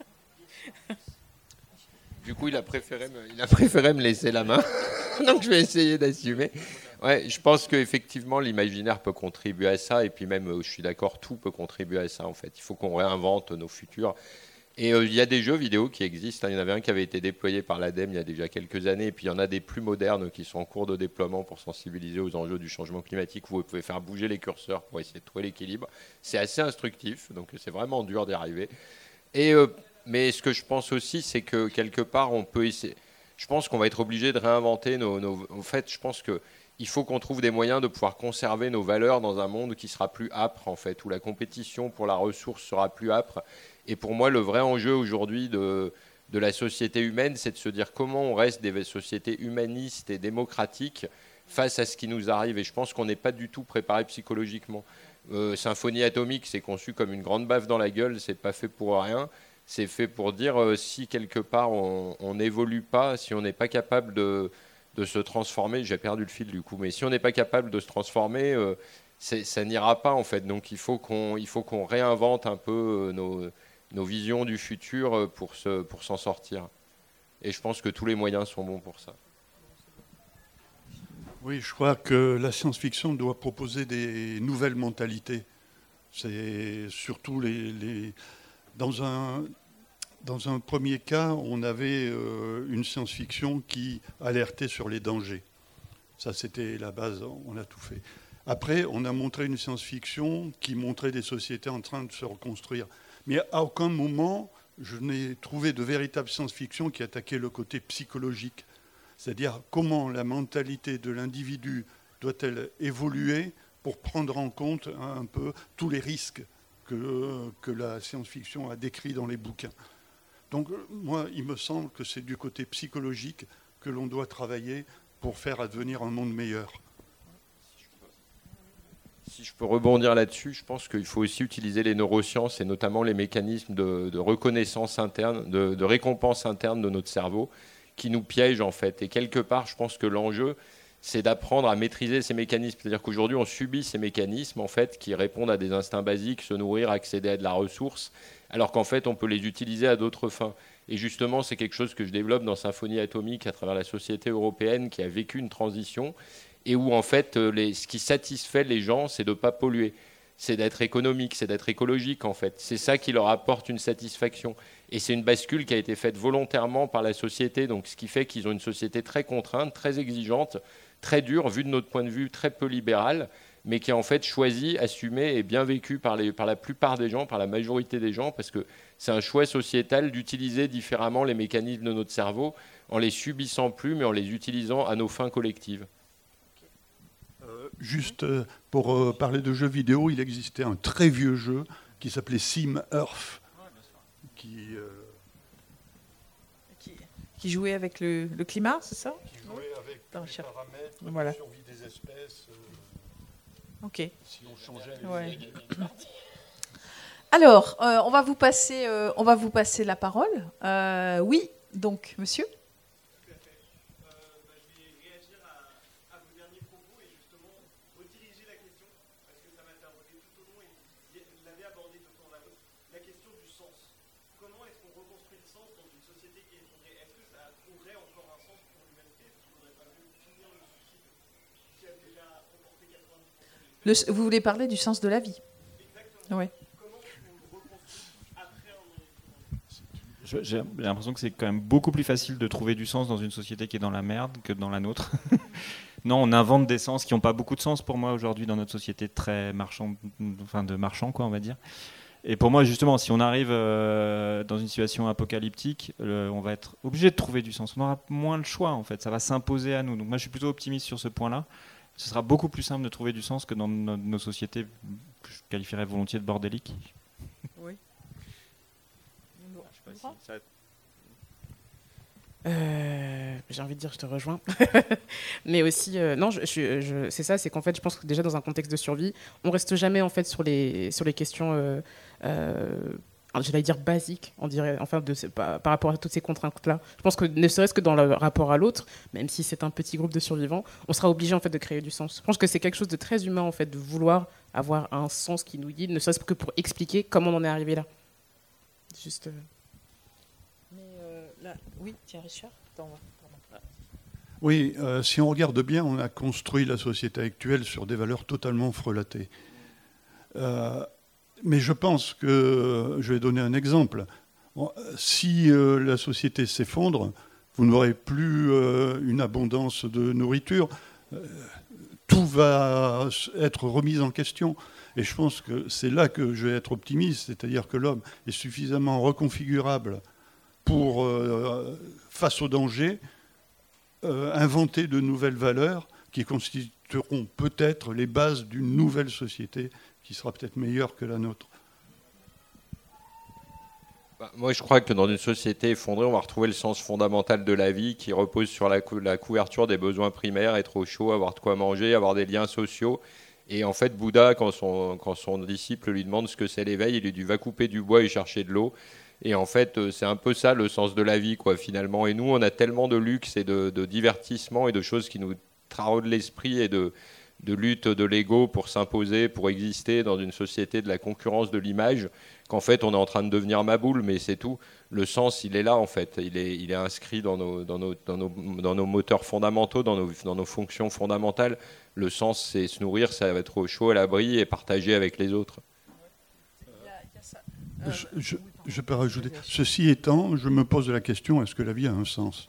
Du coup, il a préféré me laisser la main, donc je vais essayer d'assumer. Ouais, je pense qu'effectivement, l'imaginaire peut contribuer à ça, et puis même, je suis d'accord, tout peut contribuer à ça, en fait. Il faut qu'on réinvente nos futurs. Et il y a des jeux vidéo qui existent. Il y en avait un qui avait été déployé par l'ADEME il y a déjà quelques années, et puis il y en a des plus modernes qui sont en cours de déploiement pour sensibiliser aux enjeux du changement climatique. Vous pouvez faire bouger les curseurs pour essayer de trouver l'équilibre. C'est assez instructif, donc c'est vraiment dur d'y arriver. Mais ce que je pense aussi, c'est que quelque part, on peut essayer. Je pense qu'on va être obligé de réinventer En fait, je pense qu'il faut qu'on trouve des moyens de pouvoir conserver nos valeurs dans un monde qui sera plus âpre, en fait, où la compétition pour la ressource sera plus âpre. Et pour moi, le vrai enjeu aujourd'hui de la société humaine, c'est de se dire comment on reste des sociétés humanistes et démocratiques face à ce qui nous arrive. Et je pense qu'on n'est pas du tout préparé psychologiquement. Symphonie atomique, c'est conçu comme une grande baffe dans la gueule, c'est pas fait pour rien. C'est fait pour dire si quelque part on n'évolue pas, si on n'est pas capable de se transformer, j'ai perdu le fil du coup, mais si on n'est pas capable de se transformer, ça n'ira pas en fait. Donc il faut qu'on réinvente un peu nos visions du futur pour s'en sortir. Et je pense que tous les moyens sont bons pour ça. Oui, je crois que la science-fiction doit proposer des nouvelles mentalités. C'est surtout dans un premier cas, on avait une science-fiction qui alertait sur les dangers. Ça, c'était la base, on a tout fait. Après, on a montré une science-fiction qui montrait des sociétés en train de se reconstruire. Mais à aucun moment, je n'ai trouvé de véritable science-fiction qui attaquait le côté psychologique. C'est-à-dire comment la mentalité de l'individu doit-elle évoluer pour prendre en compte un peu tous les risques que la science-fiction a décrits dans les bouquins. Donc moi, il me semble que c'est du côté psychologique que l'on doit travailler pour faire advenir un monde meilleur. Si je peux rebondir là-dessus, je pense qu'il faut aussi utiliser les neurosciences et notamment les mécanismes de reconnaissance interne, de récompense interne de notre cerveau qui nous piègent en fait. Et quelque part, je pense que l'enjeu, c'est d'apprendre à maîtriser ces mécanismes. C'est-à-dire qu'aujourd'hui, on subit ces mécanismes en fait, qui répondent à des instincts basiques, se nourrir, accéder à de la ressource, alors qu'en fait, on peut les utiliser à d'autres fins. Et justement, c'est quelque chose que je développe dans Symphonie Atomique à travers la société européenne qui a vécu une transition et où en fait, ce qui satisfait les gens, c'est de ne pas polluer. C'est d'être économique, c'est d'être écologique en fait. C'est ça qui leur apporte une satisfaction. Et c'est une bascule qui a été faite volontairement par la société, donc ce qui fait qu'ils ont une société très contrainte, très exigeante, très dure, vue de notre point de vue, très peu libérale, mais qui est en fait choisie, assumée et bien vécue par la plupart des gens, par la majorité des gens, parce que c'est un choix sociétal d'utiliser différemment les mécanismes de notre cerveau, en les subissant plus, mais en les utilisant à nos fins collectives. Juste pour parler de jeux vidéo, il existait un très vieux jeu qui s'appelait Sim Earth, qui jouait avec le climat, c'est ça? Qui jouait avec les paramètres voilà. de survie des espèces. Ok. Si on changeait les Ouais. Alors, on va vous passer la parole. Oui, donc, monsieur. Vous voulez parler du sens de la vie? Oui. J'ai l'impression que c'est quand même beaucoup plus facile de trouver du sens dans une société qui est dans la merde que dans la nôtre. Non, on invente des sens qui n'ont pas beaucoup de sens pour moi aujourd'hui dans notre société très marchande, enfin de marchand quoi, on va dire. Et pour moi justement, si on arrive dans une situation apocalyptique, on va être obligé de trouver du sens. On aura moins le choix en fait, ça va s'imposer à nous. Donc moi je suis plutôt optimiste sur ce point-là. Ce sera beaucoup plus simple de trouver du sens que dans nos sociétés que je qualifierais volontiers de bordéliques. Oui. Je sais pas si ça... J'ai envie de dire, je te rejoins. Mais aussi, non, c'est ça, c'est qu'en fait, je pense que déjà dans un contexte de survie, on reste jamais en fait sur les questions, j'allais dire basiques, on dirait, enfin, par rapport à toutes ces contraintes-là. Je pense que ne serait-ce que dans le rapport à l'autre, même si c'est un petit groupe de survivants, on sera obligé en fait de créer du sens. Je pense que c'est quelque chose de très humain en fait, de vouloir avoir un sens qui nous guide, ne serait-ce que pour expliquer comment on en est arrivé là. Juste. Là, oui, tiens, Richard. Oui, si on regarde bien, on a construit la société actuelle sur des valeurs totalement frelatées. Mais je pense que, je vais donner un exemple, si la société s'effondre, vous n'aurez plus une abondance de nourriture, tout va être remis en question. Et je pense que c'est là que je vais être optimiste, c'est-à-dire que l'homme est suffisamment reconfigurable pour, face au danger, inventer de nouvelles valeurs qui constitueront peut-être les bases d'une nouvelle société qui sera peut-être meilleure que la nôtre. Moi, je crois que dans une société effondrée, on va retrouver le sens fondamental de la vie qui repose sur la couverture des besoins primaires, être au chaud, avoir de quoi manger, avoir des liens sociaux. Et en fait, Bouddha, quand son disciple lui demande ce que c'est l'éveil, il lui dit « va couper du bois et chercher de l'eau ». Et en fait, c'est un peu ça le sens de la vie, quoi, finalement. Et nous, on a tellement de luxe et de divertissement et de choses qui nous taraudent l'esprit et de lutte de l'ego pour s'imposer, pour exister dans une société de la concurrence de l'image, qu'en fait on est en train de devenir Maboule, mais c'est tout. Le sens, il est là en fait, il est inscrit dans nos moteurs fondamentaux, dans nos fonctions fondamentales. Le sens, c'est se nourrir, ça va être au chaud, à l'abri et partager avec les autres. Je peux rajouter. Ceci étant, je me pose la question, est-ce que la vie a un sens?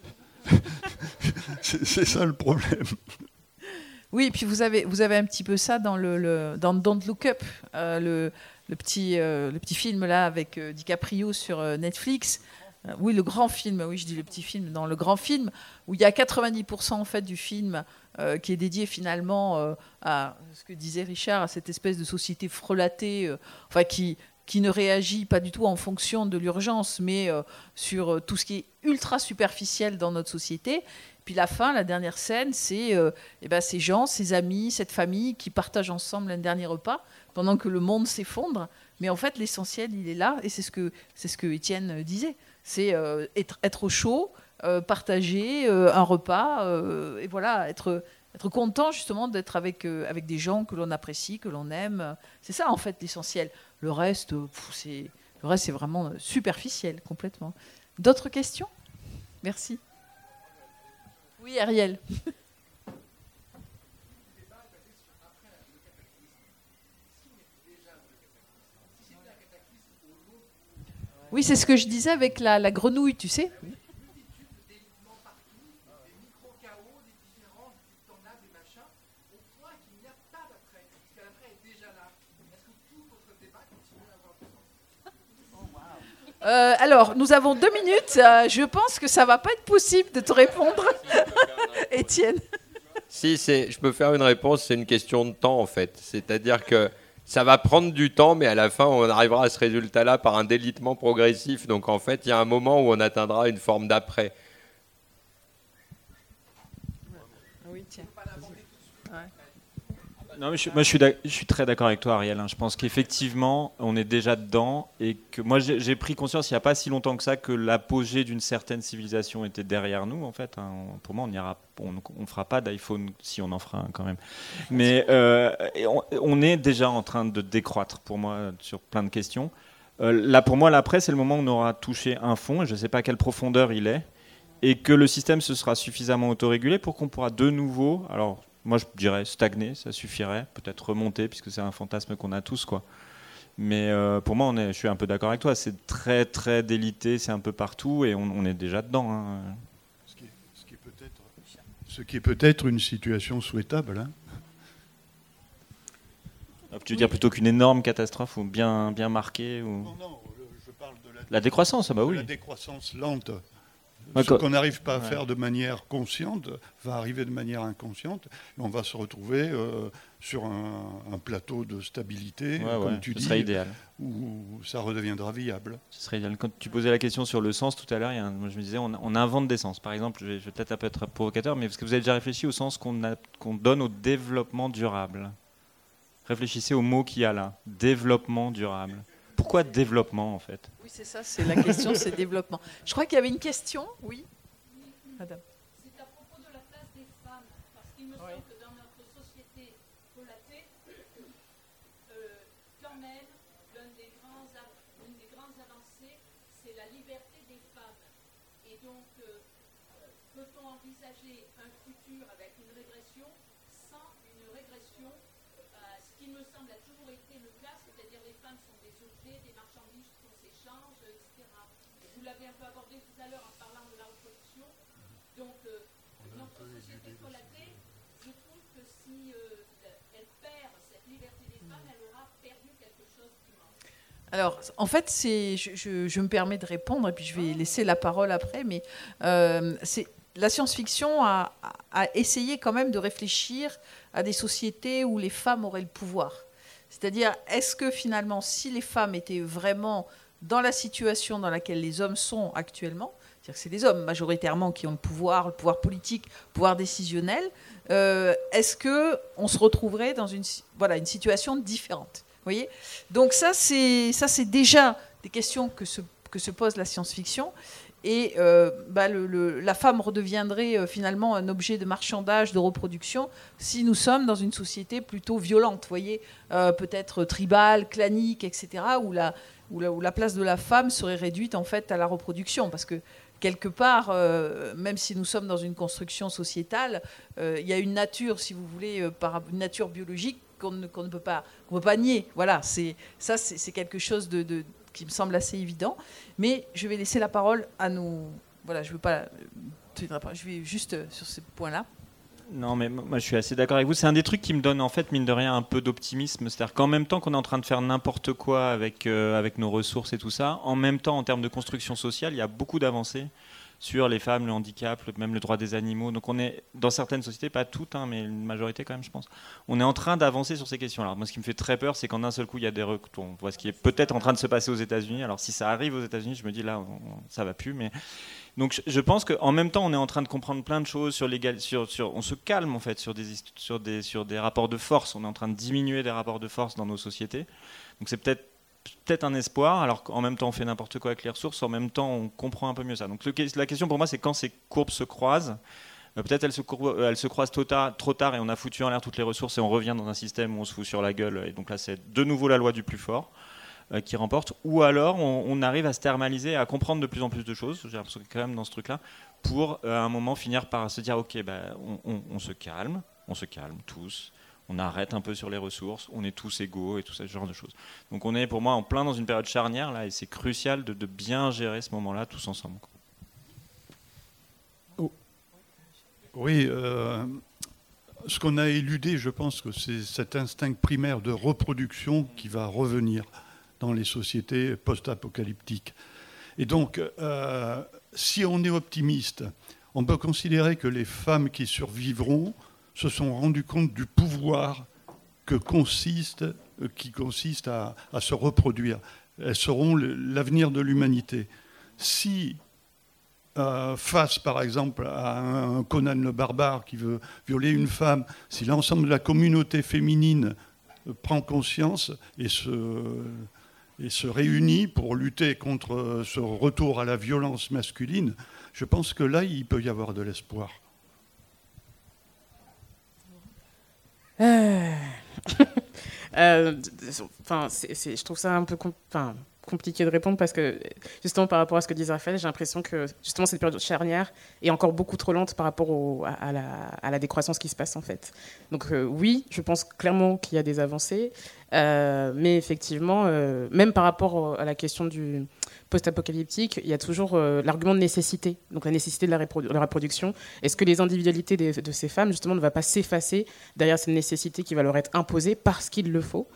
C'est ça le problème. Oui, et puis vous avez un petit peu ça dans dans Don't Look Up, le petit film là avec DiCaprio sur Netflix. Oui, le grand film, oui, je dis le petit film, dans le grand film, où il y a 90% en fait du film qui est dédié finalement à ce que disait Richard, à cette espèce de société frelatée, enfin qui ne réagit pas du tout en fonction de l'urgence, mais sur tout ce qui est ultra superficiel dans notre société. Puis la fin, la dernière scène, c'est ces gens, ces amis, cette famille qui partagent ensemble un dernier repas pendant que le monde s'effondre. Mais en fait, l'essentiel, il est là, et c'est ce que Étienne disait. C'est être au chaud, partager un repas, et voilà, être content justement d'être avec des gens que l'on apprécie, que l'on aime. C'est ça en fait l'essentiel. Le reste, c'est vraiment superficiel complètement. D'autres questions? Merci. Oui, Ariel. Oui, c'est ce que je disais avec la grenouille, tu sais. Alors, nous avons 2 minutes. Je pense que ça ne va pas être possible de te répondre, Étienne. Si, je peux faire une réponse, c'est une question de temps en fait. C'est-à-dire que ça va prendre du temps, mais à la fin, on arrivera à ce résultat-là par un délitement progressif. Donc en fait, il y a un moment où on atteindra une forme d'après. Oui, tiens. Non, mais je suis très d'accord avec toi, Ariel. Je pense qu'effectivement, on est déjà dedans et que moi, j'ai pris conscience il n'y a pas si longtemps que ça que l'apogée d'une certaine civilisation était derrière nous. En fait, pour moi, on fera pas d'iPhone si on en fera un quand même. Mais on est déjà en train de décroître pour moi sur plein de questions. Là, pour moi, l'après, c'est le moment où on aura touché un fond et je ne sais pas à quelle profondeur il est et que le système se sera suffisamment autorégulé pour qu'on pourra de nouveau. Alors, moi, je dirais stagner, ça suffirait. Peut-être remonter, puisque c'est un fantasme qu'on a tous, quoi. Mais pour moi, je suis un peu d'accord avec toi. C'est très, très délité, c'est un peu partout, et on est déjà dedans. Hein. Ce qui est peut-être une situation souhaitable. Hein. Tu veux dire plutôt qu'une énorme catastrophe, ou bien marquée ou... Non, je parle de la décroissance, bah oui. La décroissance lente. Ce qu'on n'arrive pas à faire de manière consciente va arriver de manière inconsciente et on va se retrouver sur un plateau de stabilité, comme tu dis, serait idéal. Où ça redeviendra viable. Ce serait idéal. Quand tu posais la question sur le sens tout à l'heure, moi je me disais on invente des sens. Par exemple, je vais peut-être un peu être provocateur, mais est-ce que vous avez déjà réfléchi au sens qu'on donne au développement durable? Réfléchissez au mot qu'il y a là, développement durable. Pourquoi développement, en fait? Oui, c'est ça, c'est la question, c'est développement. Je crois qu'il y avait une question, oui, madame. C'est à propos de la place des femmes, parce qu'il me semble que dans notre société relatée, quand même, l'une des grandes avancées, c'est la liberté des femmes. Et donc, peut-on envisager un futur avec une régression sans une régression, ce qui me semble a toujours été le cas, c'est-à-dire les femmes sont des objets, des marchandises qu'on s'échange, etc. Et vous l'avez un peu abordé tout à l'heure en parlant de la reproduction. Donc, notre société relatée, je trouve que si elle perd cette liberté des femmes, elle aura perdu quelque chose d'immense. Alors, en fait, je me permets de répondre, et puis je vais laisser la parole après, mais la science-fiction a essayé quand même de réfléchir à des sociétés où les femmes auraient le pouvoir. C'est-à-dire, est-ce que finalement, si les femmes étaient vraiment dans la situation dans laquelle les hommes sont actuellement, c'est-à-dire que c'est les hommes majoritairement qui ont le pouvoir politique, le pouvoir décisionnel, est-ce qu'on se retrouverait dans une situation différente? Vous voyez? Donc ça, c'est déjà des questions que se pose la science-fiction. et la femme redeviendrait finalement un objet de marchandage, de reproduction, si nous sommes dans une société plutôt violente, vous voyez, peut-être tribale, clanique, etc., où la place de la femme serait réduite en fait à la reproduction, parce que quelque part, même si nous sommes dans une construction sociétale, il y a une nature, si vous voulez, une nature biologique qu'on ne peut pas nier. Voilà, c'est quelque chose qui me semble assez évident. Mais je vais laisser la parole à nos... Voilà, je vais juste sur ce point-là. Non, mais moi je suis assez d'accord avec vous. C'est un des trucs qui me donne en fait, mine de rien, un peu d'optimisme. C'est-à-dire qu'en même temps qu'on est en train de faire n'importe quoi avec nos ressources et tout ça, en même temps, en termes de construction sociale, il y a beaucoup d'avancées sur les femmes, le handicap, même le droit des animaux. Donc on est, dans certaines sociétés, pas toutes, mais une majorité quand même, je pense, on est en train d'avancer sur ces questions. Alors moi, ce qui me fait très peur, c'est qu'en un seul coup, il y a des retours. On voit ce qui est peut-être en train de se passer aux États-Unis. Alors si ça arrive aux États-Unis, je me dis là, ça va plus, mais... Donc je pense qu'en même temps, on est en train de comprendre plein de choses on se calme en fait sur des rapports de force. On est en train de diminuer des rapports de force dans nos sociétés. Donc c'est peut-être un espoir, alors qu'en même temps on fait n'importe quoi avec les ressources, en même temps on comprend un peu mieux ça. Donc la question pour moi, c'est quand ces courbes se croisent. Peut-être elles se croisent trop tard et on a foutu en l'air toutes les ressources et on revient dans un système où on se fout sur la gueule. Et donc là, c'est de nouveau la loi du plus fort qui remporte. Ou alors on arrive à se thermaliser, à comprendre de plus en plus de choses. J'ai l'impression que quand même dans ce truc-là, pour à un moment finir par se dire ok, on se calme tous. On arrête un peu sur les ressources, on est tous égaux et tout ce genre de choses. Donc on est pour moi en plein dans une période charnière là, et c'est crucial de bien gérer ce moment-là tous ensemble. Oui, ce qu'on a éludé, je pense que c'est cet instinct primaire de reproduction qui va revenir dans les sociétés post-apocalyptiques. Et donc, si on est optimiste, on peut considérer que les femmes qui survivront se sont rendues compte du pouvoir qui consiste à se reproduire. Elles seront l'avenir de l'humanité. Si, face par exemple à un Conan le barbare qui veut violer une femme, si l'ensemble de la communauté féminine prend conscience et se réunit pour lutter contre ce retour à la violence masculine, je pense que là, il peut y avoir de l'espoir. Je trouve ça un peu compliqué de répondre parce que justement par rapport à ce que disait Raphaël, j'ai l'impression que justement cette période charnière est encore beaucoup trop lente par rapport à la décroissance qui se passe en fait. Donc oui, je pense clairement qu'il y a des avancées, mais effectivement, même par rapport à la question du post-apocalyptique, il y a toujours l'argument de nécessité, donc la nécessité de la reproduction. Est-ce que les individualités de ces femmes, justement, ne va pas s'effacer derrière cette nécessité qui va leur être imposée parce qu'il le faut?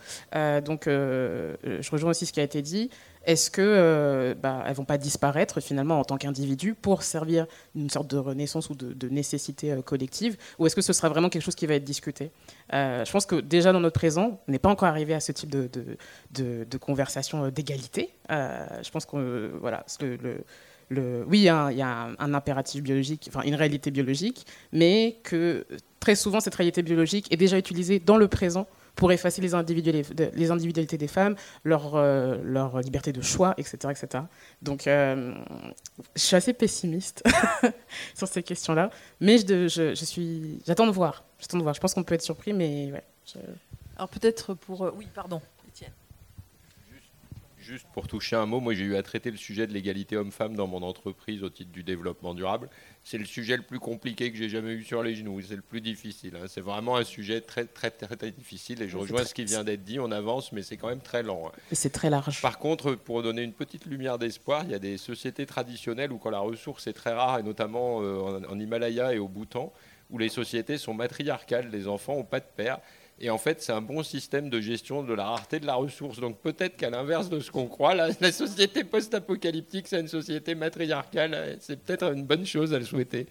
Je rejoins aussi ce qui a été dit. Est-ce qu'elles ne vont pas disparaître finalement en tant qu'individus pour servir une sorte de renaissance ou de nécessité collective, ou est-ce que ce sera vraiment quelque chose qui va être discuté? Je pense que déjà dans notre présent, on n'est pas encore arrivé à ce type de conversation d'égalité. Je pense que voilà, oui, il y a un impératif biologique, enfin une réalité biologique, mais que très souvent cette réalité biologique est déjà utilisée dans le présent pour effacer les individualités des femmes, leur liberté de choix, etc. etc. Donc, je suis assez pessimiste sur ces questions-là, mais j'attends de voir. Je pense qu'on peut être surpris, mais ouais. Alors peut-être pour... Oui, pardon, Étienne. Juste pour toucher un mot, moi j'ai eu à traiter le sujet de l'égalité homme-femme dans mon entreprise au titre du développement durable. C'est le sujet le plus compliqué que j'ai jamais eu sur les genoux, c'est le plus difficile. Hein. C'est vraiment un sujet très, très, très, très difficile et je rejoins ce qui vient d'être dit, on avance mais c'est quand même très lent. Hein. C'est très large. Par contre, pour donner une petite lumière d'espoir, il y a des sociétés traditionnelles où quand la ressource est très rare, et notamment en Himalaya et au Bhoutan, où les sociétés sont matriarcales, les enfants n'ont pas de père. Et en fait, c'est un bon système de gestion de la rareté de la ressource. Donc peut-être qu'à l'inverse de ce qu'on croit, la société post-apocalyptique, c'est une société matriarcale. C'est peut-être une bonne chose à le souhaiter.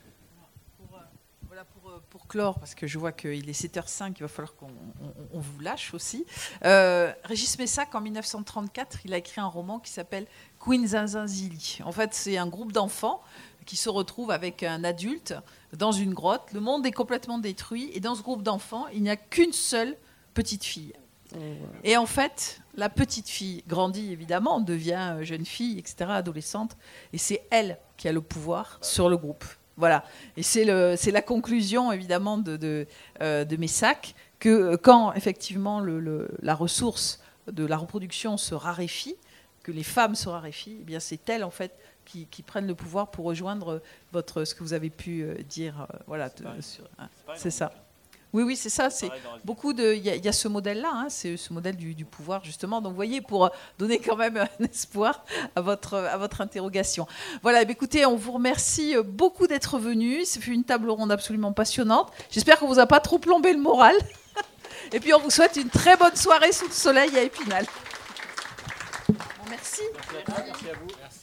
Pour clore, parce que je vois qu'il est 7h05, il va falloir qu'on vous lâche aussi. Régis Messac, en 1934, il a écrit un roman qui s'appelle Queen Zinzinzili. En fait, c'est un groupe d'enfants qui se retrouve avec un adulte dans une grotte. Le monde est complètement détruit. Et dans ce groupe d'enfants, il n'y a qu'une seule petite fille. Et en fait, la petite fille grandit évidemment, devient jeune fille, etc., adolescente, et c'est elle qui a le pouvoir sur le groupe. Voilà. Et c'est la conclusion évidemment de Messac, que quand effectivement la ressource de la reproduction se raréfie, que les femmes se raréfient, eh bien c'est elles en fait qui prennent le pouvoir pour rejoindre ce que vous avez pu dire. Voilà, c'est ça. Oui, c'est ça. C'est beaucoup il y a ce modèle-là, hein, c'est ce modèle du pouvoir justement. Donc, vous voyez, pour donner quand même un espoir à votre interrogation. Voilà. Écoutez, on vous remercie beaucoup d'être venus. C'est une table ronde absolument passionnante. J'espère qu'on vous a pas trop plombé le moral. Et puis, on vous souhaite une très bonne soirée sous le soleil à Épinal. Merci. Merci à vous. Merci.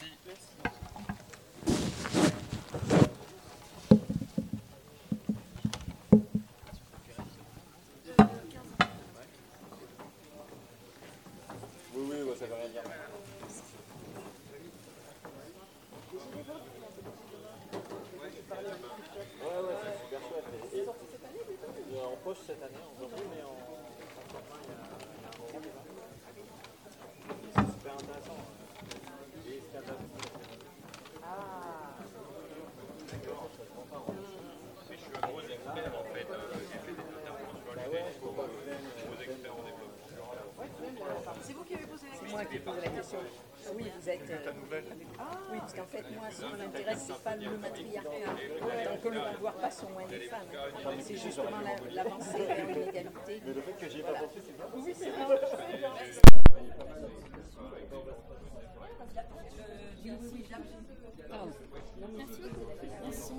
Ça veut rien dire. Ouais, c'est super chouette. Et en poche cette année, aujourd'hui, mais en campagne, il y a un moment déjà. C'est super intéressant. Et ce qu'il y a d'accord, je comprends pas. Je suis un gros expert en fait. J'ai fait des interventions à l'UNESCO, gros expert en développement. C'est vous qui avez posé la question. C'est moi qui ai posé la question. Oui, vous êtes. Oui, parce qu'en fait, moi, ce qui m'intéresse, c'est pas le matriarcat. Tant qu'on ne va voir pas son moins des femmes. C'est justement l'avancée vers l'égalité. Mais le fait que j'y ai pas pensé, c'est bien. Oui, c'est bien. Merci.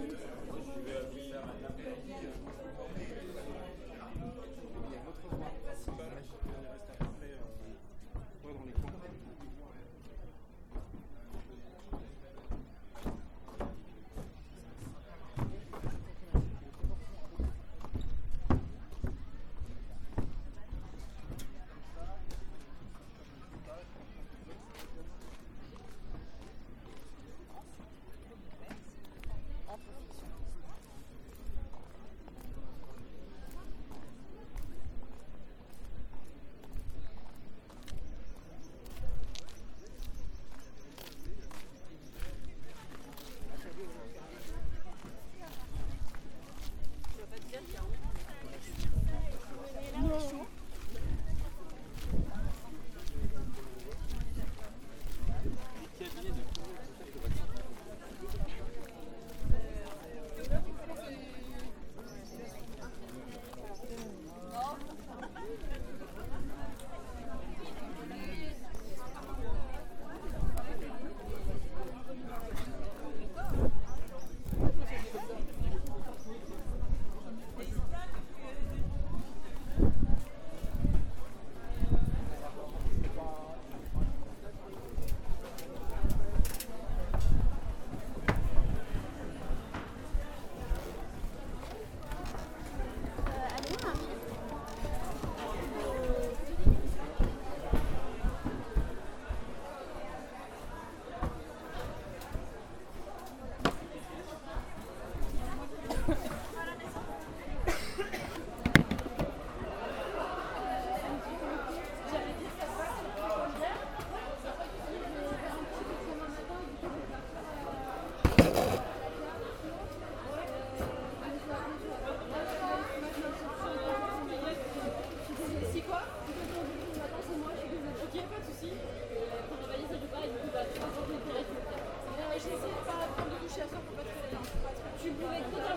Tu pouvais